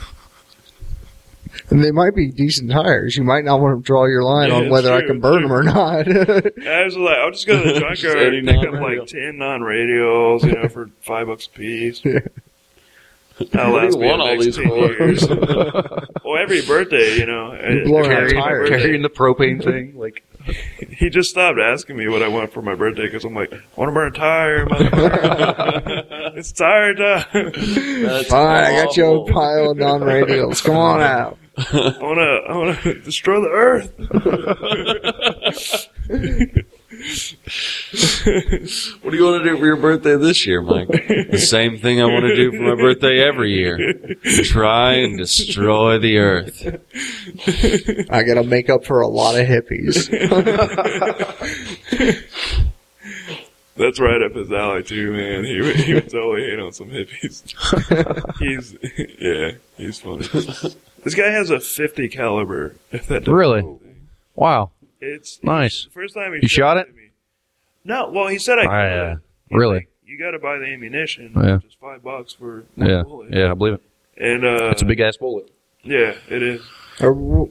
And they might be decent tires. You might not want to draw your line Yeah, on it's whether I true, can it's burn true. them or not. I was like, I'll just go to the Just junkyard any and pick up non-radial. like ten non-radials, you know, for five bucks a piece. Yeah. That'll What do last you me the want all next these ten for? years. Well, every birthday, you know. You're blowing every out tires. birthday, Carrying the propane thing. Like, He just stopped asking me what I want for my birthday because I'm like, I want to burn a tire, motherfucker. It's tire time. That's Fine, I got you a awful. pile of non-radials. Come on out. I want to, I want to destroy the earth. What do you want to do for your birthday this year, Mike? The same thing I want to do for my birthday every year. Try and destroy the earth. I gotta make up for a lot of hippies. That's right up his alley too, man. He would- he would totally hate on some hippies. He's yeah, he's funny. This guy has a fifty caliber. If that doesn't Really? do anything. wow. It's Nice. the first time he You showed shot it? to me. No, well he said I could. I, uh, He's really? like, you got to buy the ammunition. Yeah. Just five bucks for one Yeah. bullet. Yeah, I believe it. And uh, It's a big ass bullet. yeah, it is. A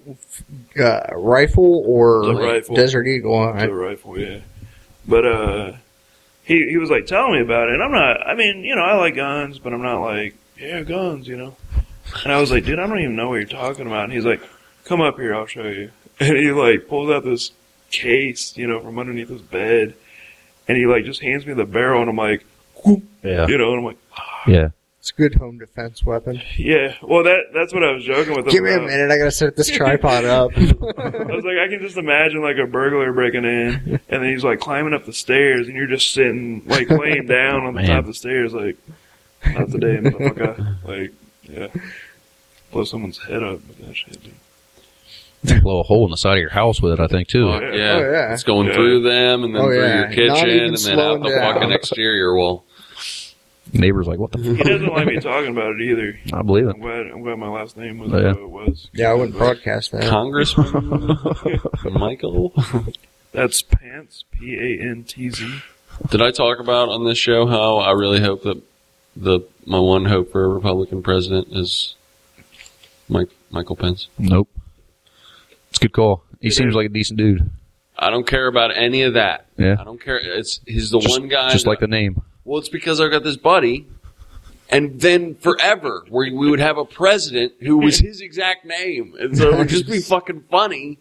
uh, rifle or It's a rifle. Desert Eagle? It's I, a rifle, yeah. But uh, he he was like telling me about it, and I'm not. I mean, you know, I like guns, but I'm not like yeah, guns, you know. And I was like, dude, I don't even know what you're talking about. And he's like, come up here, I'll show you. And he like pulls out this case, you know, from underneath his bed, and he like just hands me the barrel, and I'm like, whoop, Yeah. you know, and I'm like, Yeah. it's a good home defense weapon. yeah. Well, that that's what I was joking with him Give me a about. minute. I gotta set this tripod up. I was like, I can just imagine like a burglar breaking in, and then he's like climbing up the stairs, and you're just sitting like laying down on the Man. top of the stairs, like, not today, motherfucker. Like, yeah, blow someone's head up with that shit, dude. Blow a hole in the side of your house with it, I think, too. Fuck, yeah. yeah. Oh, yeah. It's going Yeah. through them and then Oh, through yeah. your Not kitchen even and then out slowing the down. fucking exterior wall. Neighbor's like, what the He fuck? doesn't like me talking about it either. I believe it. I'm glad. I'm glad my last name was Yeah. what it was. Yeah, I wouldn't broadcast that. Congressman Michael? That's Pants. P A N T Z. Did I talk about on this show how I really hope that the my one hope for a Republican president is Mike Michael Pence? Nope. It's a good call. He It seems is. like a decent dude. I don't care about any of that. Yeah. I don't care. It's he's the Just, one guy. just that- like the name. Well, it's because I've got this buddy, and then forever, where we would have a president who was his exact name, and so it would just be fucking funny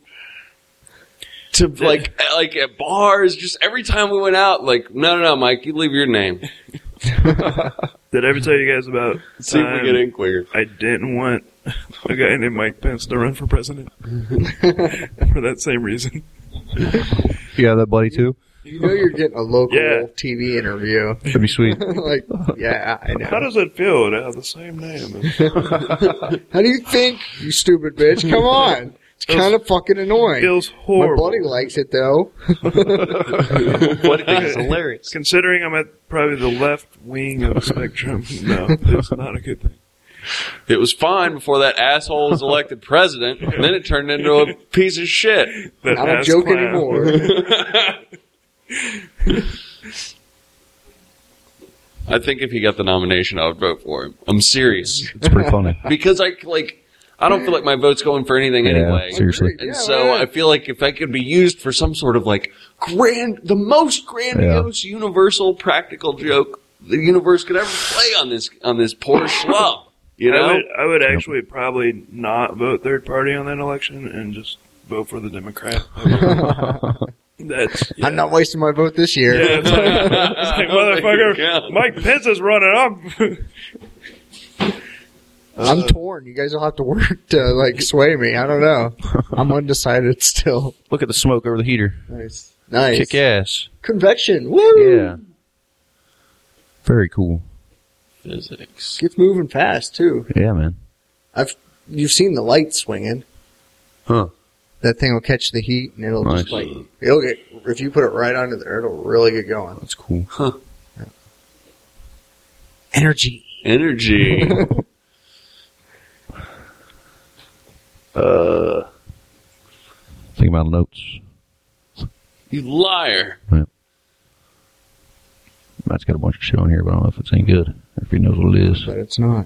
to like, like at bars, just every time we went out, like, no, no, no, Mike, you leave your name. Did I ever tell you guys about See if time we get in quicker. I didn't want a guy named Mike Pence to run for president for that same reason. You got that buddy, too? You know you're getting a local Yeah. T V interview. That'd be sweet. Like, yeah, I How know. does it feel to have the same name? How do you think, you stupid bitch? Come on. It's kind of fucking It annoying. feels My horrible. buddy likes it, though. Buddy thinks it's hilarious. Considering I'm at probably the left wing of the spectrum, no, it's not a good thing. It was fine before that asshole was elected president, and then it turned into a piece of shit. That Not a ass joke clown. anymore. I think if he got the nomination, I would vote for him. I'm serious. It's pretty funny. Because I, like, I don't feel like my vote's going for anything Yeah, anyway. seriously. And Yeah, so right. I feel like if that could be used for some sort of, like, grand, the most grandiose, universal, practical joke the universe could ever play on this, on this poor schlub. You I know? would, I would actually probably not vote third party on that election and just vote for the Democrat. That's yeah. I'm not wasting my vote this year. Yeah, it's like, it's like motherfucker, Yeah. Mike Pence is running up. I'm torn. You guys will have to work to like sway me. I don't know. I'm undecided still. Look at the smoke over the heater. Nice. Nice. Kick ass. Convection. Woo! Yeah. Very cool. Physics. Gets moving fast too. Yeah, man. I've you've seen the light swinging. Huh. That thing will catch the heat and it'll just Nice. like it'll get if you put it right under there, it'll really get going. That's cool. Energy. Energy. Uh, think about notes. You liar. Matt's got a bunch of shit on here, but I don't know if it's any good. If he knows what it is. But it's not.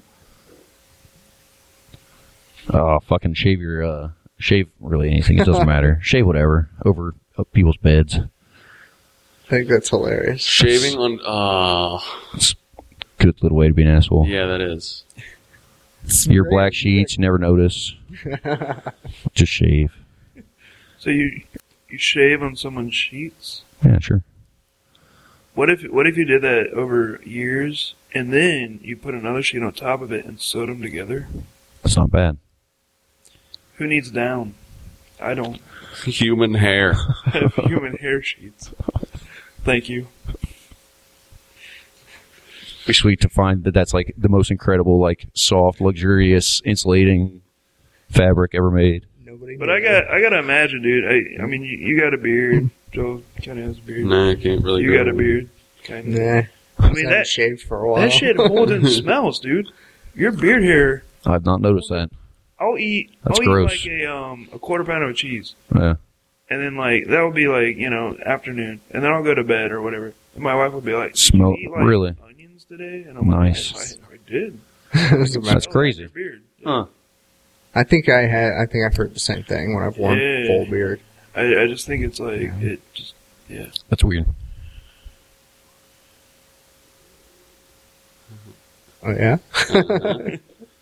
Oh, fucking shave your, uh, shave really anything. It doesn't matter. Shave whatever over uh, people's beds. I think that's hilarious. Shaving on, uh, Good little way to be an asshole. yeah, that is. Your black sheets, you never notice. Just shave. So you you shave on someone's sheets? Yeah, sure. What if what if you did that over years and then you put another sheet on top of it and sewed them together? That's not bad. Who needs down? I don't. Human hair. I have human hair sheets. Thank you. Be sweet to find that that's like the most incredible, like soft, luxurious, insulating fabric ever made. Nobody. But I got I gotta imagine, dude. I I mean, you, you got a beard. Joe kind of has a beard. Nah, I can't really You go got a with- beard, kind of. Nah. I mean I that shaved for a while. that shit holds and smells, dude. Your beard hair. I've not noticed that. I'll eat. That's I'll gross. eat like a um a quarter pound of cheese, Yeah. and then like that would be like you know afternoon, and then I'll go to bed or whatever. And my wife would be like, Smell- "Did you eat, like, really? onions today?" And I'm Nice. like, I, I did. Doesn't matter. That's crazy. Your beard. Huh. I think I had. I think I've heard the same thing when I've worn Yeah. full beard. I I just think it's like it just yeah. That's weird. Oh yeah. I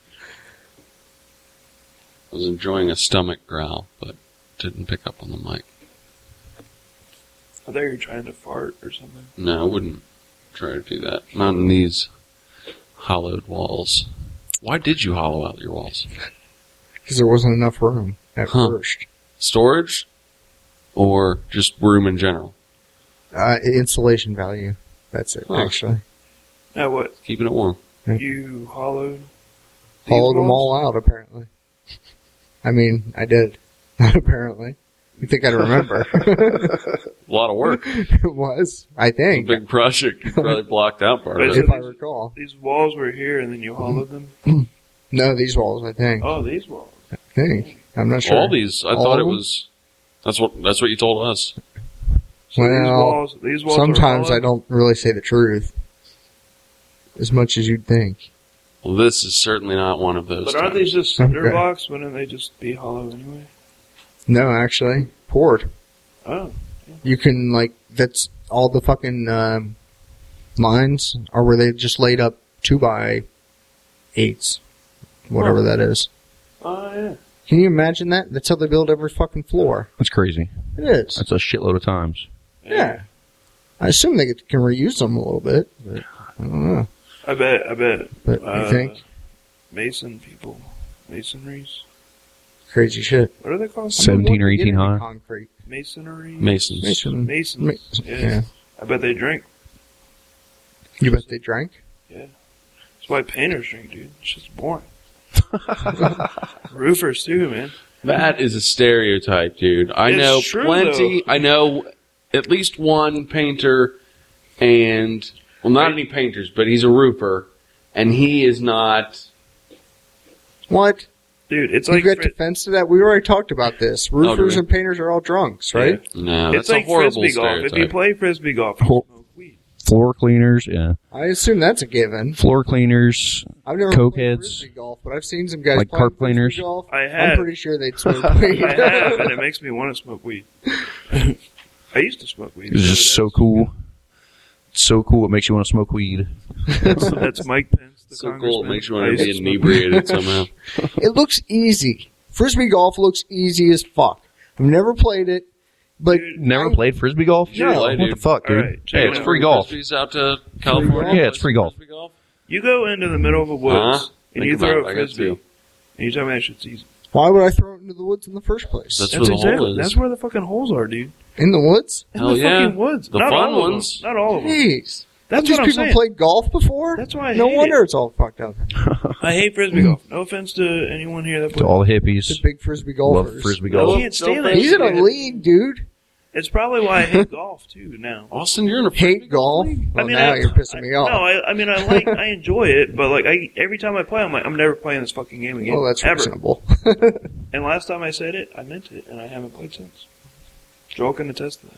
was enjoying a stomach growl, but didn't pick up on the mic. I thought you were trying to fart or something. No, I wouldn't try to do that. Not in these hollowed walls. Why did you hollow out your walls? Because there wasn't enough room at Huh. first. Storage? Or just room in general? Uh, insulation value. That's it. Huh. Actually, Now what? Keeping it warm. You hollowed? these hollowed them walls? all out. Apparently. I mean, I did. Not apparently. You think I'd remember? A lot of work. It was. I A think. big project. You probably blocked out part of But it. If I recall. These walls were here, and then you hollowed them. No, these walls. I think. Oh, these walls. I think. I'm not sure. All these, I All thought of it them? was. That's what. That's what you told us. So these Well, walls. These walls. are Sometimes I hollowed? don't really say the truth. As much as you'd think. Well, this is certainly not one of those. But aren't times. these just cinder Okay. blocks? Wouldn't they just be hollow anyway? No, actually. Poured. Oh, You can, like, that's all the fucking um, lines are where they just laid up two by eights. Whatever Huh. that is. oh yeah. Can you imagine that? That's how they build every fucking floor. That's crazy. It is. That's a shitload of times. Yeah. I assume they can reuse them a little bit. But I don't know. I bet. I bet. But Uh, you think? Mason people, masonries. Crazy shit. What are they called? seventeen or Wouldn't get eighteen into high? Concrete. Masonry. Masons. Mason. Masons. Ma- yeah. yeah. I bet they drink. You bet they drank? That's why painters drink, dude. It's just boring. Roofers too, man. That is a stereotype, dude. I It's know true, plenty. though. I know at least one painter, and well, not any painters, but he's a roofer, and he is not What? Dude, it's You like got fri- defense to that? We already talked about this. Roofers we? and painters are all drunks, right? No, it's that's a like horrible frisbee golf. stereotype. If you play frisbee golf, you Hor- smoke weed. Floor cleaners, yeah. I assume that's a given. Floor cleaners, I've never Coke played heads. frisbee golf, but I've seen some guys Like playing carp frisbee cleaners. golf. I I'm have. pretty sure they'd smoke weed. I have, and it makes me want to smoke weed. I used to smoke weed. it's just so cool. It's so cool. It makes you want to smoke weed. That's, that's Mike Pence, the So cool, it congressman. makes you I want to used be smoke weed. inebriated somehow. It looks easy. Frisbee golf looks easy as fuck. I've never played it, but Dude, Never I- played frisbee golf? Yeah, what dude. the fuck, dude? All right, check Hey, it it's out. free golf. Frisbees out to California. Yeah, it's free golf. Frisbee golf. You go into the middle of a woods Huh? and Think you about throw it, a I got frisbee, two. and you tell me that shit's easy. Why would I throw it into the woods in the first place? That's That's where the exactly. hole is. That's where the fucking holes are, dude. In the woods? In Hell the yeah. fucking woods. The Not fun all of ones. them. Not all of them. Jeez. That's These what I'm people saying. played golf before? That's why I No hate wonder it. it's all fucked up. I hate frisbee golf. No offense to anyone here that To plays. all the The hippies. big frisbee Love golfers. frisbee I golf. can't stand that. He's in a shit. league, dude. It's probably why I hate golf too now. Austin, you're in a frisbee Hate golf. league? Well, I mean, now I, you're pissing me I, off. No, I, I mean I like, I enjoy it, but like I, every time I play, I'm like, I'm never playing this fucking game again. Well, that's ever. reasonable. And last time I said it, I meant it, and I haven't played since. Joel can attest to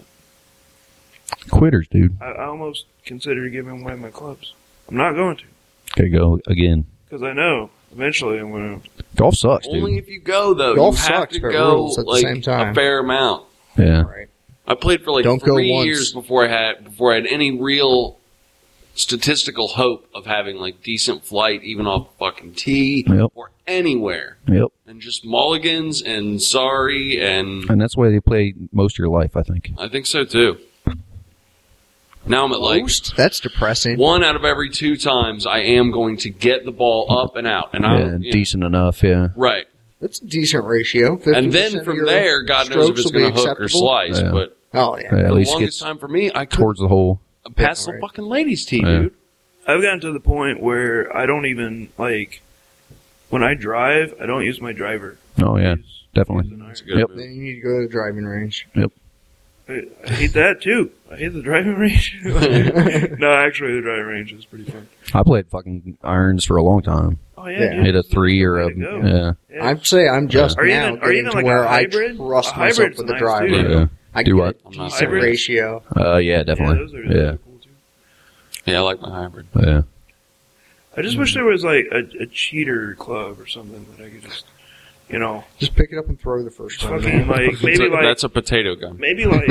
that. Quitters, dude. I, I almost consider giving away my clubs. I'm not going to, Okay, go again. because I know eventually I'm going to. Golf sucks, dude. Only if you go though. Golf you have sucks, to but go rules at the like same time. a fair amount. Yeah. Right. I played for like Don't go three once. years before I had before I had any real statistical hope of having like decent flight, even off fucking tee Yep. or anywhere, Yep. and just mulligans and sorry, and And that's why they play most of your life, I think. I think so too. Now I'm at like Most? That's depressing. one out of every two times I am going to get the ball up and out, and I Yeah, decent enough, yeah. right. That's a decent ratio. And fifty percent then of from your there, God knows if strokes it's will be going to hook or acceptable. slice. Yeah. But Oh, yeah. Yeah, at the least longest gets time for me, I could towards the hole. pass Yeah, the right. fucking ladies' tee, Yeah. dude. I've gotten to the point where I don't even like when I drive. I don't use my driver. Oh, yeah. I use- Definitely. use an iron. That's a good Yep. move. Then you need to go to the driving range. I, I hate that too. I hate the driving range. No, actually, the driving range is pretty fun. I played fucking irons for a long time. Oh yeah, Yeah. dude. Hit a three or a, Way to go. yeah. Yeah. I'd say I'm just Or now even- or getting even to like a where hybrid. I trust A myself hybrid's with the nice, driver. too. Yeah. I Do get what? a I'm not decent hybrid. ratio. Uh, yeah, Yeah, definitely. those are, those Yeah. are cool too. Yeah, I like my hybrid. Yeah. I just wish there was like a, a cheater club or something that I could just, you know, Just pick it up and throw the first one. fucking like That's maybe a, like that's a potato gun. maybe like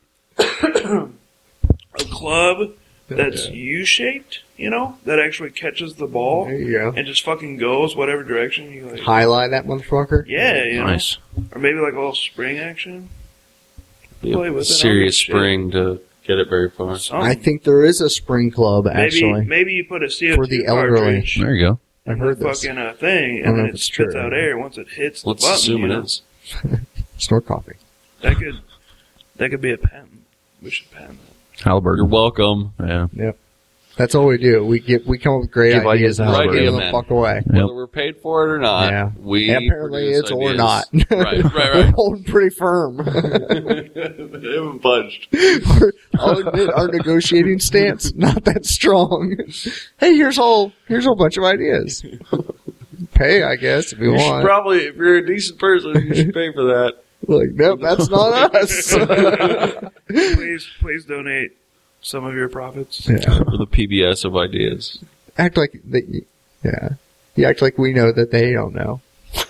a club that's Yeah. U-shaped, you know, that actually catches the ball There you go. and just fucking goes whatever direction you like. Highlight that motherfucker. Yeah, you know, Nice. or maybe like a little spring action. Be Play a with it, serious I'll get shit. spring to get it very far. Something. I think there is a spring club, maybe actually. maybe you put a C O two For the elderly. cartridge There you go. I've in heard the this. fucking uh, thing, I don't and know then if it it's spits true. out air once it hits the Let's button. assume you it know? is. Snort coffee. That could that could be a patent. We should patent that. Halliburton. You're welcome. Yeah. That's all we do. We get we come up with great Give ideas ideas and to just Halliburton. give them Right, the fuck away. Yep. Whether we're paid for it or not, Yeah. we Yeah, apparently produce it's or ideas. not. Right, right, We're right. holding pretty firm. They haven't budged. We're- I'll admit our negotiating stance not that strong. Hey, here's all here's a whole bunch of ideas. Pay, I guess, if you, You should want. probably, if you're a decent person, you should pay for that. Like, nope, that's not us. Please, please donate some of your profits. Yeah. For the P B S of ideas. Act like they, yeah. You act like we know that they don't know.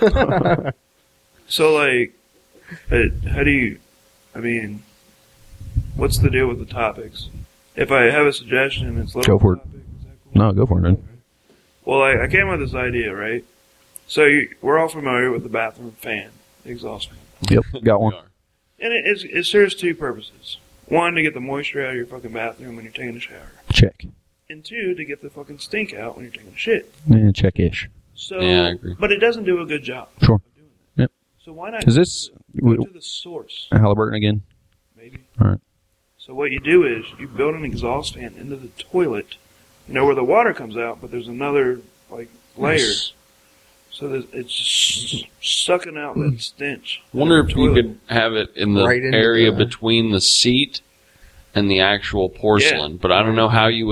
So, like, uh, how do you? I mean, what's the deal with the topics? If I have a suggestion, it's little Go for it. topic, is that cool? No, go for it, man. Well, I, I came up with this idea, right? So you, we're all familiar with the bathroom fan, the exhaust fan, Yep, got one. We are. and it, it's, it serves two purposes: one, to get the moisture out of your fucking bathroom when you're taking a shower, Check. and two, to get the fucking stink out when you're taking a shit. Yeah, check-ish. So, Yeah, I agree. but it doesn't do a good job. Sure. of doing that. Yep. So why not Is this go to the source? Halliburton again? Maybe. All right. So what you do is you build an exhaust fan into the toilet, you know where the water comes out, but there's another like layer, Yes. so that it's just sucking out that stench. Wonder of the if you toilet. could have it in the Right into area the- between the seat and the actual porcelain, but I don't know how you would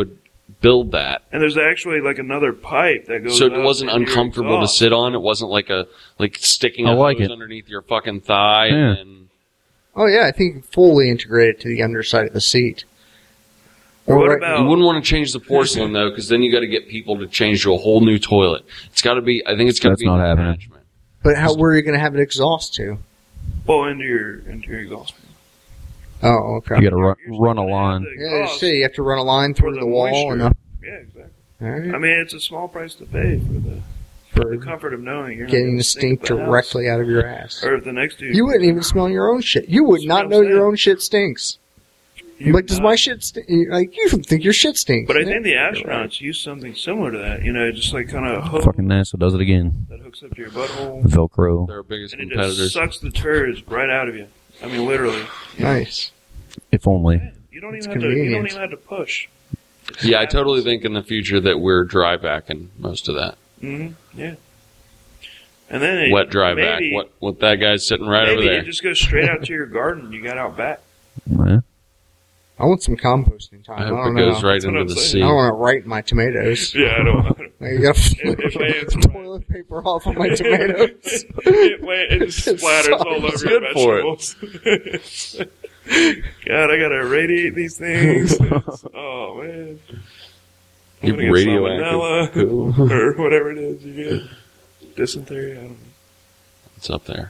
build that. And there's actually like another pipe that goes. So it up wasn't into your uncomfortable to exhaust. sit on. It wasn't like a like sticking I a like hose it. underneath your fucking thigh. Yeah. And Oh yeah, I think fully integrated to the underside of the seat. Or what right- about? you wouldn't want to change the porcelain though, because then you got to get people to change to a whole new toilet. It's got to be. I think it's got to That's be not an happening. attachment. But how where are you going to have it exhaust to? Oh, into your into your exhaust. Oh, okay. You got to run, You're run a still gonna have line. the Yeah, exhaust see, you have to run a line for through the the wall moisture. and up. Yeah, exactly. All right. I mean, it's a small price to pay for the For the comfort of knowing you're not getting gonna the stink at the house. directly out of your ass. Or if the next dude, You wouldn't even smell your own shit. You would That's not what know I'm your saying. own shit stinks. you like, does not- my shit stink? Like, you think your shit stinks. But I Yeah. think the astronauts use something similar to that. You know, just like kind of a hook Fucking NASA does it again. that hooks up to your butthole, Velcro. They're our biggest and it competitors. just sucks the turds right out of you. I mean, literally. Nice. If only. You don't It's even have to. You don't convenient. even have to push. Yeah, I totally think in the future that we're dry backing most of that. hmm Yeah. And then it, Wet dry back. maybe, What what that guy's sitting right maybe over there. it just goes straight out to your garden. You got out back. Yeah. I want some composting time. I I, hope don't it goes know. right That's what into I'm the saying. sea. I don't want to write my tomatoes. Yeah, I don't. Like, you gotta flip It- it lands the toilet paper off of my tomatoes. it, wait, it just It splatters sucks. all over It's your good for it. vegetables. God, I gotta irradiate these things. Oh man. I'm You gonna get radioactive. salmonella or whatever it is you get. Dysentery. I don't know. It's up there.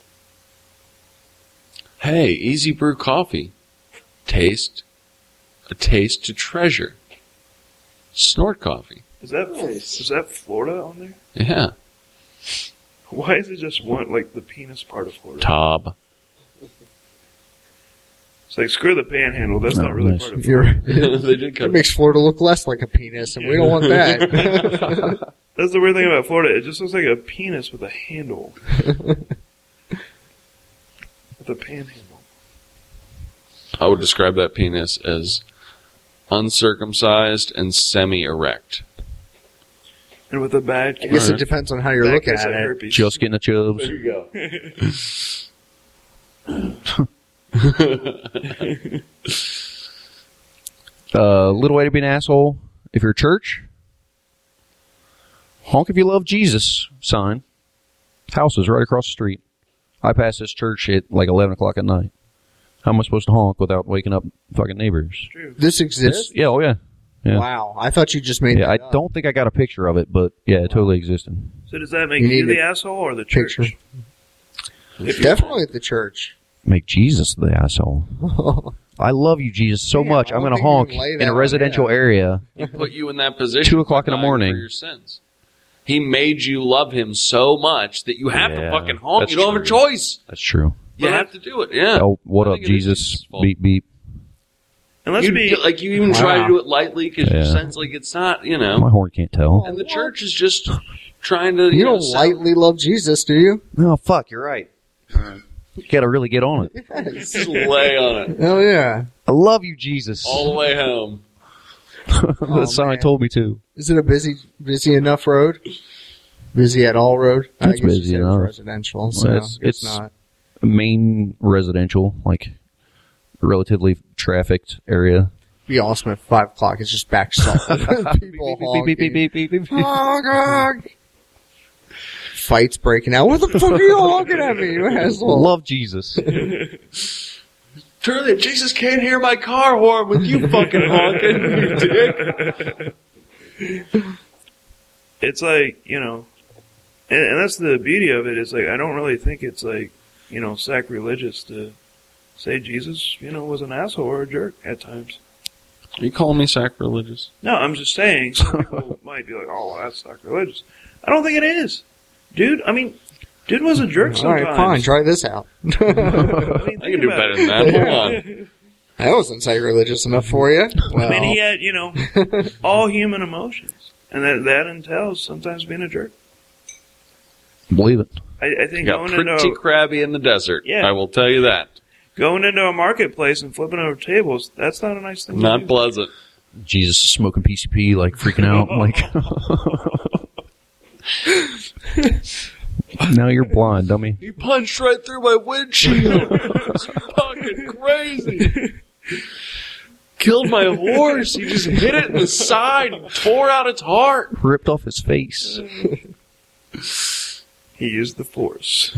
Hey, Easy Brew Coffee. Taste. A taste to treasure. Snort coffee. Is that is that Florida on there? Yeah. Why is it just one like the penis part of Florida? Tob. It's like screw the panhandle. That's Oh, not really nice. part of You're, Florida. They did it come. makes Florida look less like a penis, and we don't want that. That's the weird thing about Florida. It just looks like a penis with a handle. With a panhandle. I would describe that penis as uncircumcised and semi-erect. And with a bad I guess case, it depends on how you're bad looking case at of it. herpes. Just getting the chubs. There you go. Uh, little way to be an asshole. If you're a church, honk if you love Jesus sign. House is right across the street. I pass this church at like eleven o'clock at night. How am I supposed to honk without waking up fucking neighbors? True. This exists? Yeah, oh yeah. Yeah. Wow. I thought you just made Yeah, I that up. don't think I got a picture of it, but yeah, it totally existed. So does that make You you, need the a asshole or the church? picture. If you- Definitely at the church. Make Jesus the asshole. I love you, Jesus, so Yeah, much. I I'm don't going to think you honk can lay in that a on residential him. area. He put you in that position. Two o'clock by in the dying morning. For your sins. He made you love him so much that you have to Yeah, fucking honk. that's You don't have a true. choice. That's true. You But have to do it. Yeah. Oh, what I up, think it is Jesus? Jesus' fault. Beep, beep. And let's You, be like you even try Wow. to do it lightly because your Yeah. sense like it's not, you know. My horn can't tell. And the church is just trying to. You, You know, don't sound- lightly love Jesus, do you? No, fuck, you're right. You got to really get on it. just lay on it Hell yeah. I love you, Jesus. all the way home. the Oh, sign man. told me to. Is it a busy, busy enough road? Busy at all road? I It's guess you busy said enough. residential, so Well, it's, it's- it's it's- not. Main residential, like relatively trafficked area. Be awesome at five o'clock. It's just back solid. People Beep, beep, beep, beep, beep, beep, beep. honking. Honk, honk. Fights breaking out. What the fuck are you honking at me, you asshole? Love Jesus. Turley, Jesus can't hear my car horn with you fucking honking, you dick. it's like, you know, and, and that's the beauty of it. It's like, I don't really think it's like, you know, sacrilegious to say Jesus, you know, was an asshole or a jerk at times. Are you calling me sacrilegious? No, I'm just saying, some people might be like, oh, well, that's sacrilegious. I don't think it is. Dude, I mean, dude was a jerk All sometimes. right, fine. Try this out. I, mean, I think can do about better it. than that. Hold on. That wasn't sacrilegious enough for you. Well, I mean, he had, you know, all human emotions. And that, that entails sometimes being a jerk. Believe it. I, I think Got going pretty into, crabby in the desert. Yeah. I will tell you that. going into a marketplace and flipping over tables, that's not a nice thing to Not do. pleasant. Jesus is smoking P C P, like freaking out. Like, now you're blind, dummy. He punched right through my windshield. It's fucking crazy. killed my horse. He just hit it in the side, and tore out its heart. Ripped off his face. He used the force.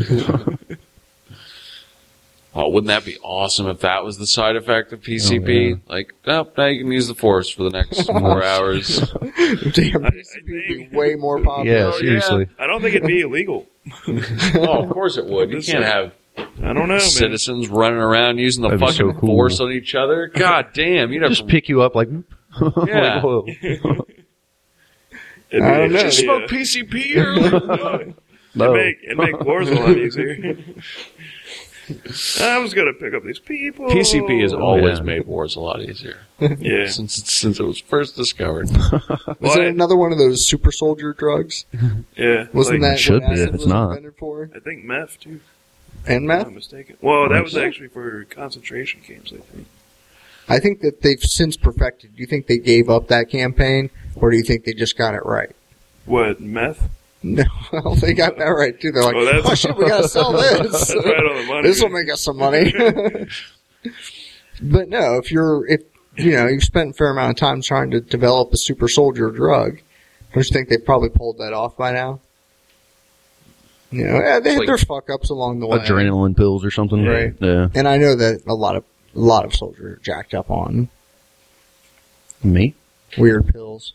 Oh, wouldn't that be awesome if that was the side effect of P C P? Oh, yeah. Like, oh, now you can use the force for the next four hours. Damn, I- I P C P would be think- way more popular. Yeah, seriously. I don't think it'd be illegal. Oh, of course it would. You This can't is- have I don't know, man. citizens running around using the That'd be fucking so cool. force on each other. God damn, you'd have Just to pick you up like, Yeah. like whoa. It'd I don't know. Just yeah. smoke P C P earlier. No. It'd make, it'd make wars a lot easier. I was gonna pick up these people. P C P has Oh, always yeah. made wars a lot easier Yeah. since it, since it was first discovered. Was Well, it I- another one of those super soldier drugs? Yeah. Wasn't like, that should what be if acid it's was not. invented for? I think meth too. And If meth? I'm not mistaken. Well, that was Nice. actually for concentration camps, I think. I think that they've since perfected. Do you think they gave up that campaign, or do you think they just got it right? What, meth? No, well, they got that right too. They're like, Oh, that's- oh shit, we gotta sell this. That's right on the money. This will make us some money. But no, if you're, if, you know, you've spent a fair amount of time trying to develop a super soldier drug, don't you think they've probably pulled that off by now? You know, yeah, they had Like- their fuck ups along the way. Adrenaline pills or something. Right. Yeah. And I know that a lot of, a lot of soldiers are jacked up on Me? weird pills.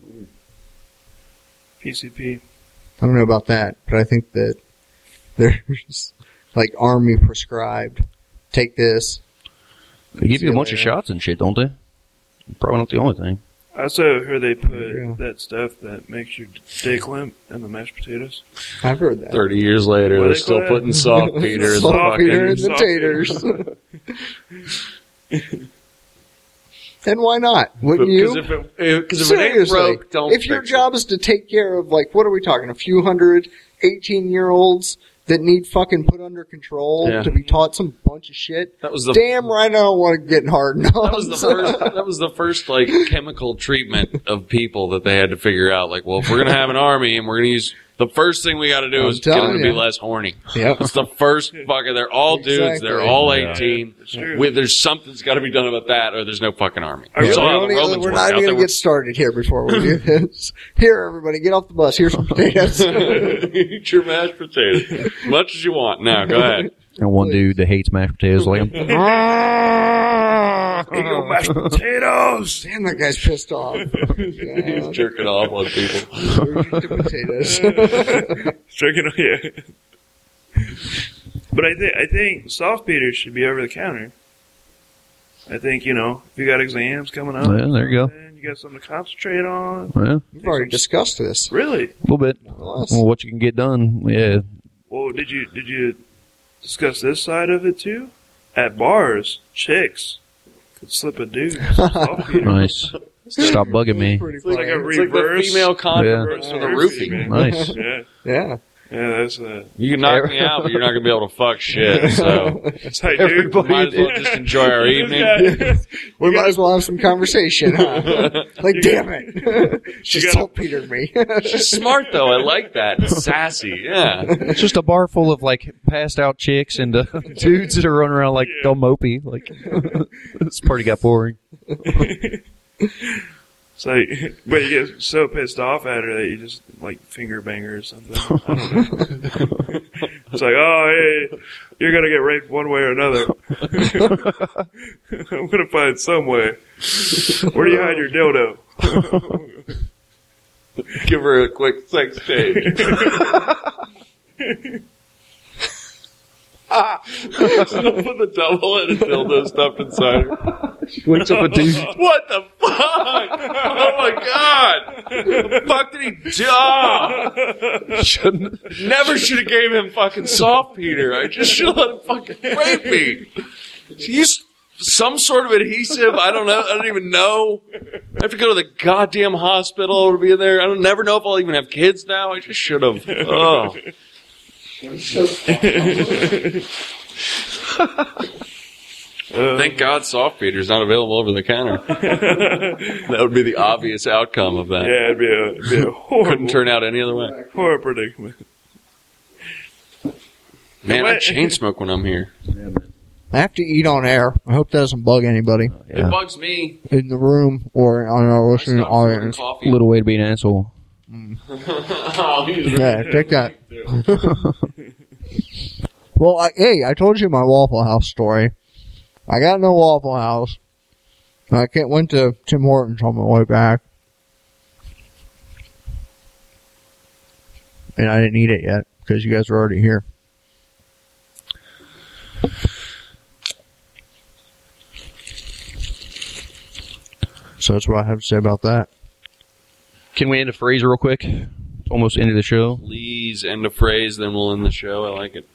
P C P. I don't know about that, but I think that there's like army prescribed. Take this. They give you a bunch of Yeah. shots and shit, don't they? Probably not the only thing. I also heard they put Yeah. that stuff that makes your dick limp in the mashed potatoes. I've heard that. Thirty years later, What they're they still call it? putting saltpeter in the Saltpeter in fucking. the taters. And why not? Wouldn't Because you? if it, because if it ain't Seriously, broke, don't if your fix job is to take care of, like, what are we talking, a few hundred eighteen-year-olds that need fucking put under control Yeah. to be taught some bunch of shit? it. That was the Damn right I don't want to get hard That was the first. That was the first like chemical treatment of people that they had to figure out. Like, well, if we're gonna have an army and we're gonna use the first thing we got to do I'm is get them telling to be you. less horny. Yep. It's the first fucking. They're all dudes. Exactly. They're all Yeah. eighteen. It's true. With, there's something's got to be done about that, or there's no fucking army. Are That's you- all We're, how only- the Romans we're worked not out. even They going to were- get started here before we do this. Here, everybody, get off the bus. Here's some potatoes. Eat your mashed potatoes, much as you want. Now, go ahead. And one dude that hates mashed potatoes like him. Eat your mashed potatoes! Damn, that guy's pissed off. He's jerking off on people. Eat the potatoes. Drinking, yeah. But I think I think saltpeter should be over the counter. I think, you know, if you got exams coming up, Yeah, there you go. and you got something to concentrate on. Well, We've already discussed this. Really? a little bit. More or less. Well, what you can get done, yeah. Well, did you did you discuss this side of it too? At bars, chicks could slip a dude some saltpeter. Nice. Stop bugging me. Pretty It's like funny. a It's like the reverse. female condom Yeah. versus the Yeah. roofie. Nice. Yeah, Yeah. yeah, that's uh, You can knock me out, but you're not going to be able to fuck shit. So that's how you Everybody- might as well just enjoy our evening. We might as well have some conversation, huh? Like, damn it. She You gotta- saltpetered me. She's smart though. I like that. It's sassy. Yeah. It's just a bar full of like passed out chicks and uh, dudes that are running around like Yeah. all mopey. Like this party got boring. It's like, but you get so pissed off at her that you just like finger bang her or something. I don't know. It's like, oh, hey, you're gonna get raped one way or another. I'm gonna find some way. Where do you hide your dildo? Give her a quick sex change. Put the double-headed dildo stuffed inside her. Wakes up a dude. What the fuck? Oh my god! The fuck did he do? Oh, Shouldn't. never should have gave him fucking saltpeter. I just should have let him fucking rape me. Use some sort of adhesive. I don't know. I don't even know. I have to go to the goddamn hospital to be in there. I don't never know if I'll even have kids now. I just should have. Oh. Uh, Thank God saltpeter's not available over the counter. That would be the obvious outcome of that. yeah, it'd be a, it'd be a horrible, Couldn't turn out any other way. horrible predicament. Man, I What? chain smoke when I'm here. I have to eat on air. I hope that doesn't bug anybody It bugs me. in the room or on our I listening stopped pouring audience. coffee. Little way to be an asshole. Oh, he's Yeah, take that. Well, I, hey, I told you my Waffle House story. I got in a Waffle House. I can't, went to Tim Hortons on my way back. And I didn't eat it yet because you guys were already here. So that's what I have to say about that. Can we end a phrase real quick? It's almost end of the show. Please end a phrase, then we'll end the show. I like it.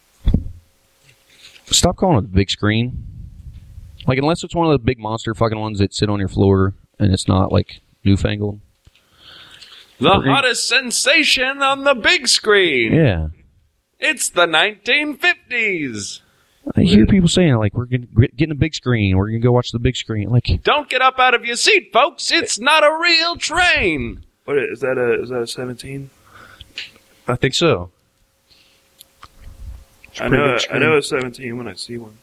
Stop calling it the big screen. Like, unless it's one of the big monster fucking ones that sit on your floor and it's not, like, newfangled. The hottest sensation on the big screen. Yeah. It's the nineteen fifties. I hear people saying, like, we're gonna, getting a big screen. We're going to go watch the big screen. Like, Don't get up out of your seat, folks. It's not a real train. What is that? A is that a seventeen? I think so. I know. I know a seventeen when I see one.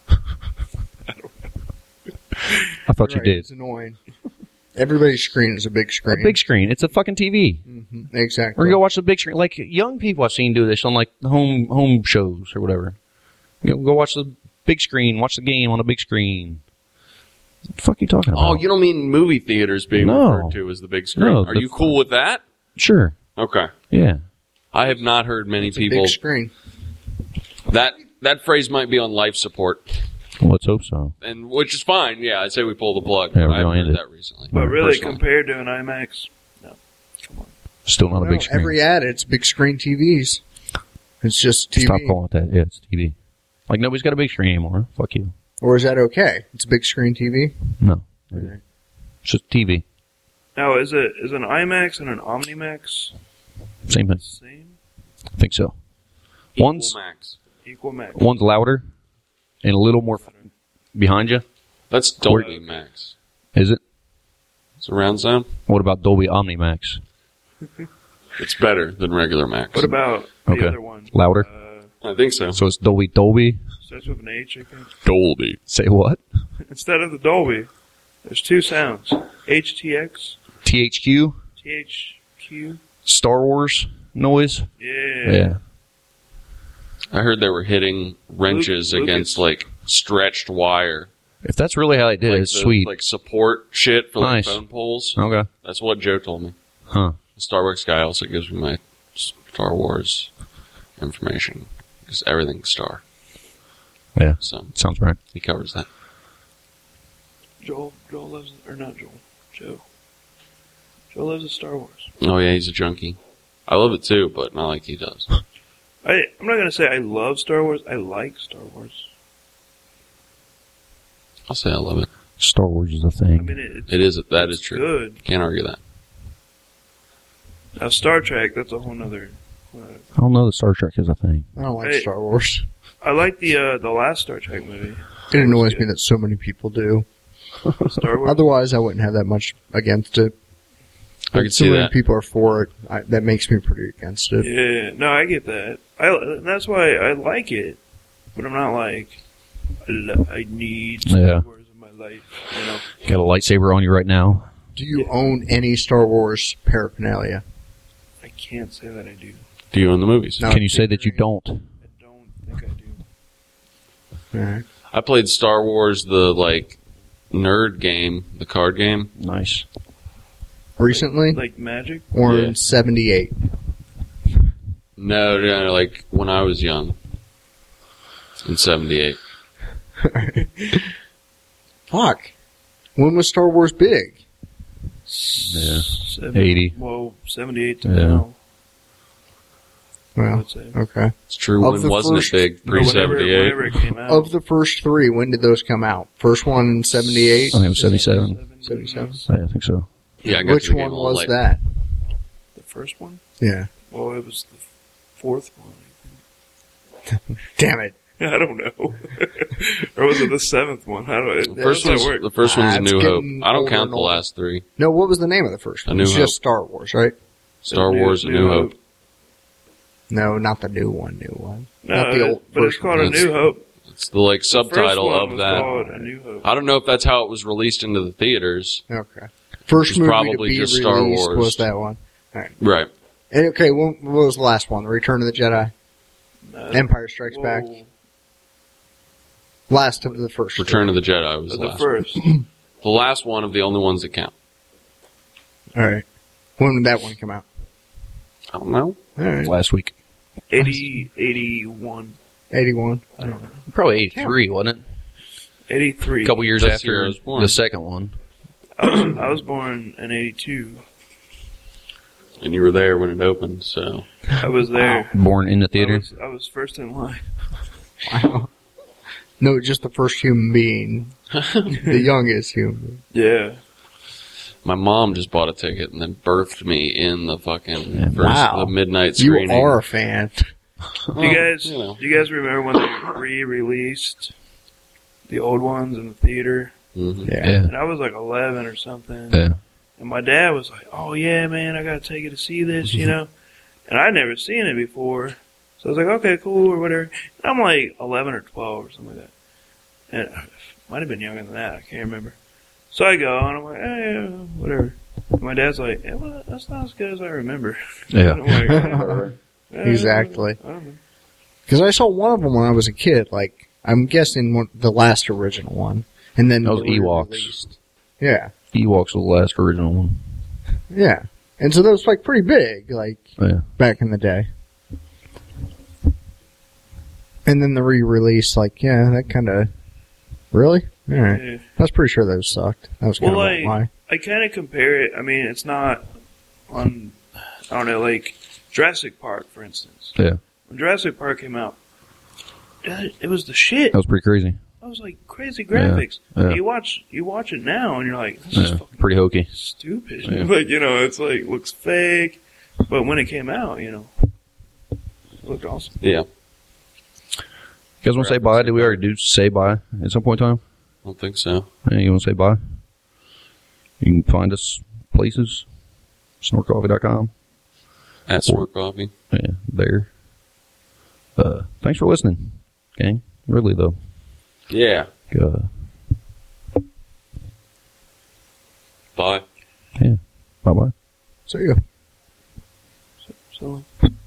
I thought Right, you did. It's annoying. Everybody's screen is a big A screen. big screen. It's a fucking T V. hmm Exactly. We're going to watch the big screen. Like, young people I've seen do this on, like, home home shows or whatever. You know, go watch the big screen. Watch the game on the big screen. What the fuck are you talking about? Oh, you don't mean movie theaters being No. referred to as the big screen? No, Are the you cool with that? Sure. Okay. Yeah. I have not heard many It's a people. big screen. That that phrase might be on life support, Well, let's hope so. and which is fine. Yeah, I'd say we pull the plug. Yeah, but we're I haven't gonna heard end that recently. But really, Personally. compared to an IMAX, no. Come on. Still not a Well, big screen. every ad, it's big screen T Vs. It's just T V. Stop calling it that. Yeah, it's T V. Like, nobody's got a big screen anymore. Fuck you. Or is that okay? It's a big screen T V? No. It's just T V. Now, is it is an IMAX and an OmniMax Same thing. the same? I think so. Equal One's max. Equal max. one's louder and a little more behind you. That's Dolby Max. Is it? It's a round sound. What about Dolby OmniMax? It's better than regular Max. What about the Okay. other one? Louder? Uh, I think so. So it's Dolby Dolby. starts with an H, I think. Dolby. Say what? Instead of the Dolby, there's two sounds: H T X, T H Q? T H Q. Star Wars noise? Yeah. Yeah. I heard they were hitting wrenches Luke- against Lucas. like stretched wire. If that's really how they did like it, it's the, sweet. Like support shit for like Nice. phone poles. Okay. That's what Joe told me. Huh. The Starbucks guy also gives me my Star Wars information because everything's Star. Yeah. So Sounds right. he covers that. Joel, Joel loves, or not Joel, Joe. Joe loves the Star Wars. Oh yeah, he's a junkie. I love it too, but not like he does. I, I'm not gonna say I love Star Wars. I like Star Wars. I'll say I love it. Star Wars is a I thing. mean, it, it's, It is. That is it's true. good. Can't argue that. Now Star Trek, that's a whole nother. Uh, I don't know that Star Trek is a thing. I don't like Hey. Star Wars. I like the uh, the last Star Trek movie. It annoys me that so many people do. Star Wars. Otherwise, I wouldn't have that much against it. I can But so see many that. people are for it. I, that makes me pretty against it. Yeah, no, I get that. I that's why I like it, but I'm not like I, lo- I need Star Yeah. Wars in my life. You know, Got a lightsaber on you right now. Do you own any Star Wars paraphernalia? I can't say that I do. Do you own the movies? No. Can you say that you don't? I don't think I do. Alright. I played Star Wars, the like nerd game, the card game. Nice. Recently? Like Magic. Or Yeah. in seventy-eight? No, no, like when I was young, in seventy-eight. Fuck. When was Star Wars big? Yeah. Seven, eighty. Well, seventy-eight to Yeah. now. I Well, would say. okay. It's true. Of When the wasn't first- it big? Or Pre whenever, seventy-eight. whenever it came out. Of the first three, when did those come out? First one in seventy-eight? I think it was seventy-seven. seventy-seven. Yeah, I think so. Yeah, I got Which to the one game a little was later. that? The first one. Yeah. Well, it was the fourth one. Damn it. I don't know. Or was it the seventh one? How do I? The first how does one's that work? the first one's Ah, a it's New Hope. getting I don't older count and the older. last three. No, what was the name of the first A one? New It's Hope. just Star Wars, right? Star New- Wars: A New New Hope. Hope. No, not the new one, new one. No, not the old but it's first called one. A New Hope. It's the like The first subtitle one of was that. called A New Hope. I don't know if that's how it was released into the theaters. Okay. First It's movie probably to be just released Star Wars. was that one. Right. And, okay, what, what was the last one? Return of the Jedi, Uh, Empire Strikes whoa. Back, last of the first. Return of the Jedi was The, the, last. one. first. The last one of the only ones that count. All right. When did that one come out? I don't know. All right. Last week. eighty, eighty-one, eighty-one. I don't know. Probably eighty-three, wasn't it? eighty-three. A couple years That's the year after I was born. the second one. I was, I was born in eighty-two. And you were there when it opened, so. I was there. Born in the I theater. was, I was first in line. Wow. No, just the first human being. The youngest human. Yeah. My mom just bought a ticket and then birthed me in the fucking Yeah, first, wow. the midnight You screening. are a fan. Do you guys, you know. do you guys remember when they re-released the old ones in the theater? Mhm. Yeah. Yeah. And I was like eleven or something. Yeah. And my dad was like, "Oh yeah, man, I gotta take you to see this," you know. And I'd never seen it before, so I was like, "Okay, cool," or whatever. And I'm like eleven or twelve or something like that. And it might have been younger than that. I can't remember. So I go and I'm like, "Eh, yeah, whatever." And my dad's like, "Yeah, well, that's not as good as I remember." Yeah. And I'm like, "Eh, eh, Exactly. I don't know." Because I saw one of them when I was a kid. Like, I'm guessing one, the last original one. And then That was they Ewoks. re-released. Yeah. Ewoks was the last original one. Yeah. And so that was like pretty big, like, Yeah. back in the day. And then the re-release, like, yeah, that kind of, really? Alright. Yeah. I was pretty sure those sucked. That was kind Well, of like, why. I kind of compare it. I mean, it's not on, I don't know, like Jurassic Park, for instance. Yeah. When Jurassic Park came out, that- it was the shit. That was pretty crazy. That was like crazy graphics. Yeah. You watch, you watch it now, and you're like, this Yeah. is fucking Pretty hokey. stupid. Yeah. Like, you know, it's like looks fake. But when it came out, you know, it looked awesome. Yeah. You guys want to say bye? Did we already do say bye at some point in time? I don't think so. Yeah, you want to say bye? You can find us places. snort coffee dot com. At Snort Coffee. Yeah, there. Uh, thanks for listening, gang. Really, though. Yeah. Uh, Bye. yeah. Bye-bye. So, yeah. So.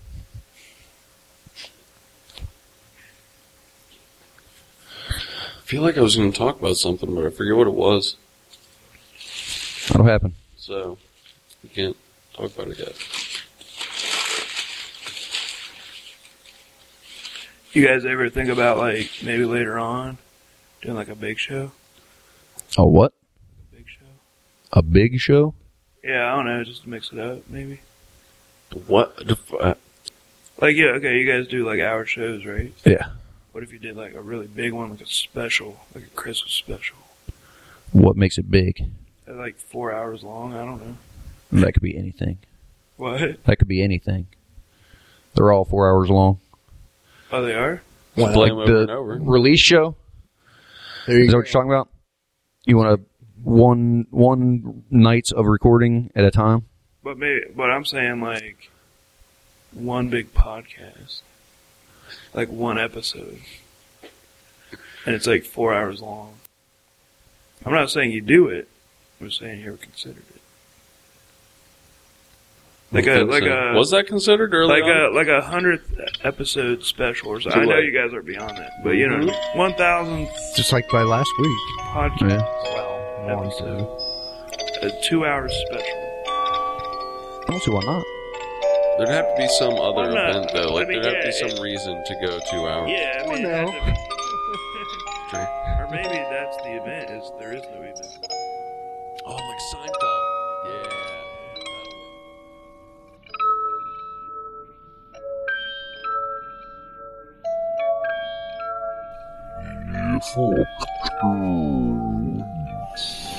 I feel like I was going to talk about something, but I forget what it was. That'll happen. So, we can't talk about it yet. You guys ever think about like maybe later on doing like a big show? Oh, what? Big show. A big show? Yeah, I don't know, just to mix it up, maybe. What? the f- uh, Like, yeah, okay, you guys do like hour shows, right? Yeah. What if you did like a really big one, like a special, like a Christmas special? What makes it big? At like four hours long, I don't know. That could be anything. What? That could be anything. They're all four hours long. Oh, they are? Well, Play Like them over the and over. release show? there you Is that go. what you're talking about? You want a one one nights of recording at a time? But maybe, but I'm saying like one big podcast, like one episode, and it's like four hours long. I'm not saying you do it. I'm just saying you ever considered it. Like I a don't like think a so. Was that considered early like on? a like a hundredth episode special or something. So I know what? you guys are beyond that, but you know, Mhm. one thousandth Just like by last week. podcast, Yeah. well, One, episode, a two hour special. I don't see why not. There'd have to be some other Well, no, event, though. Like, I mean, there'd have to be yeah, some reason to go two hours. Yeah, I Oh, mean, no. that's a- or maybe that's the event. Is there is no event. Oh, like Seinfeld. Yeah. Folk Stories.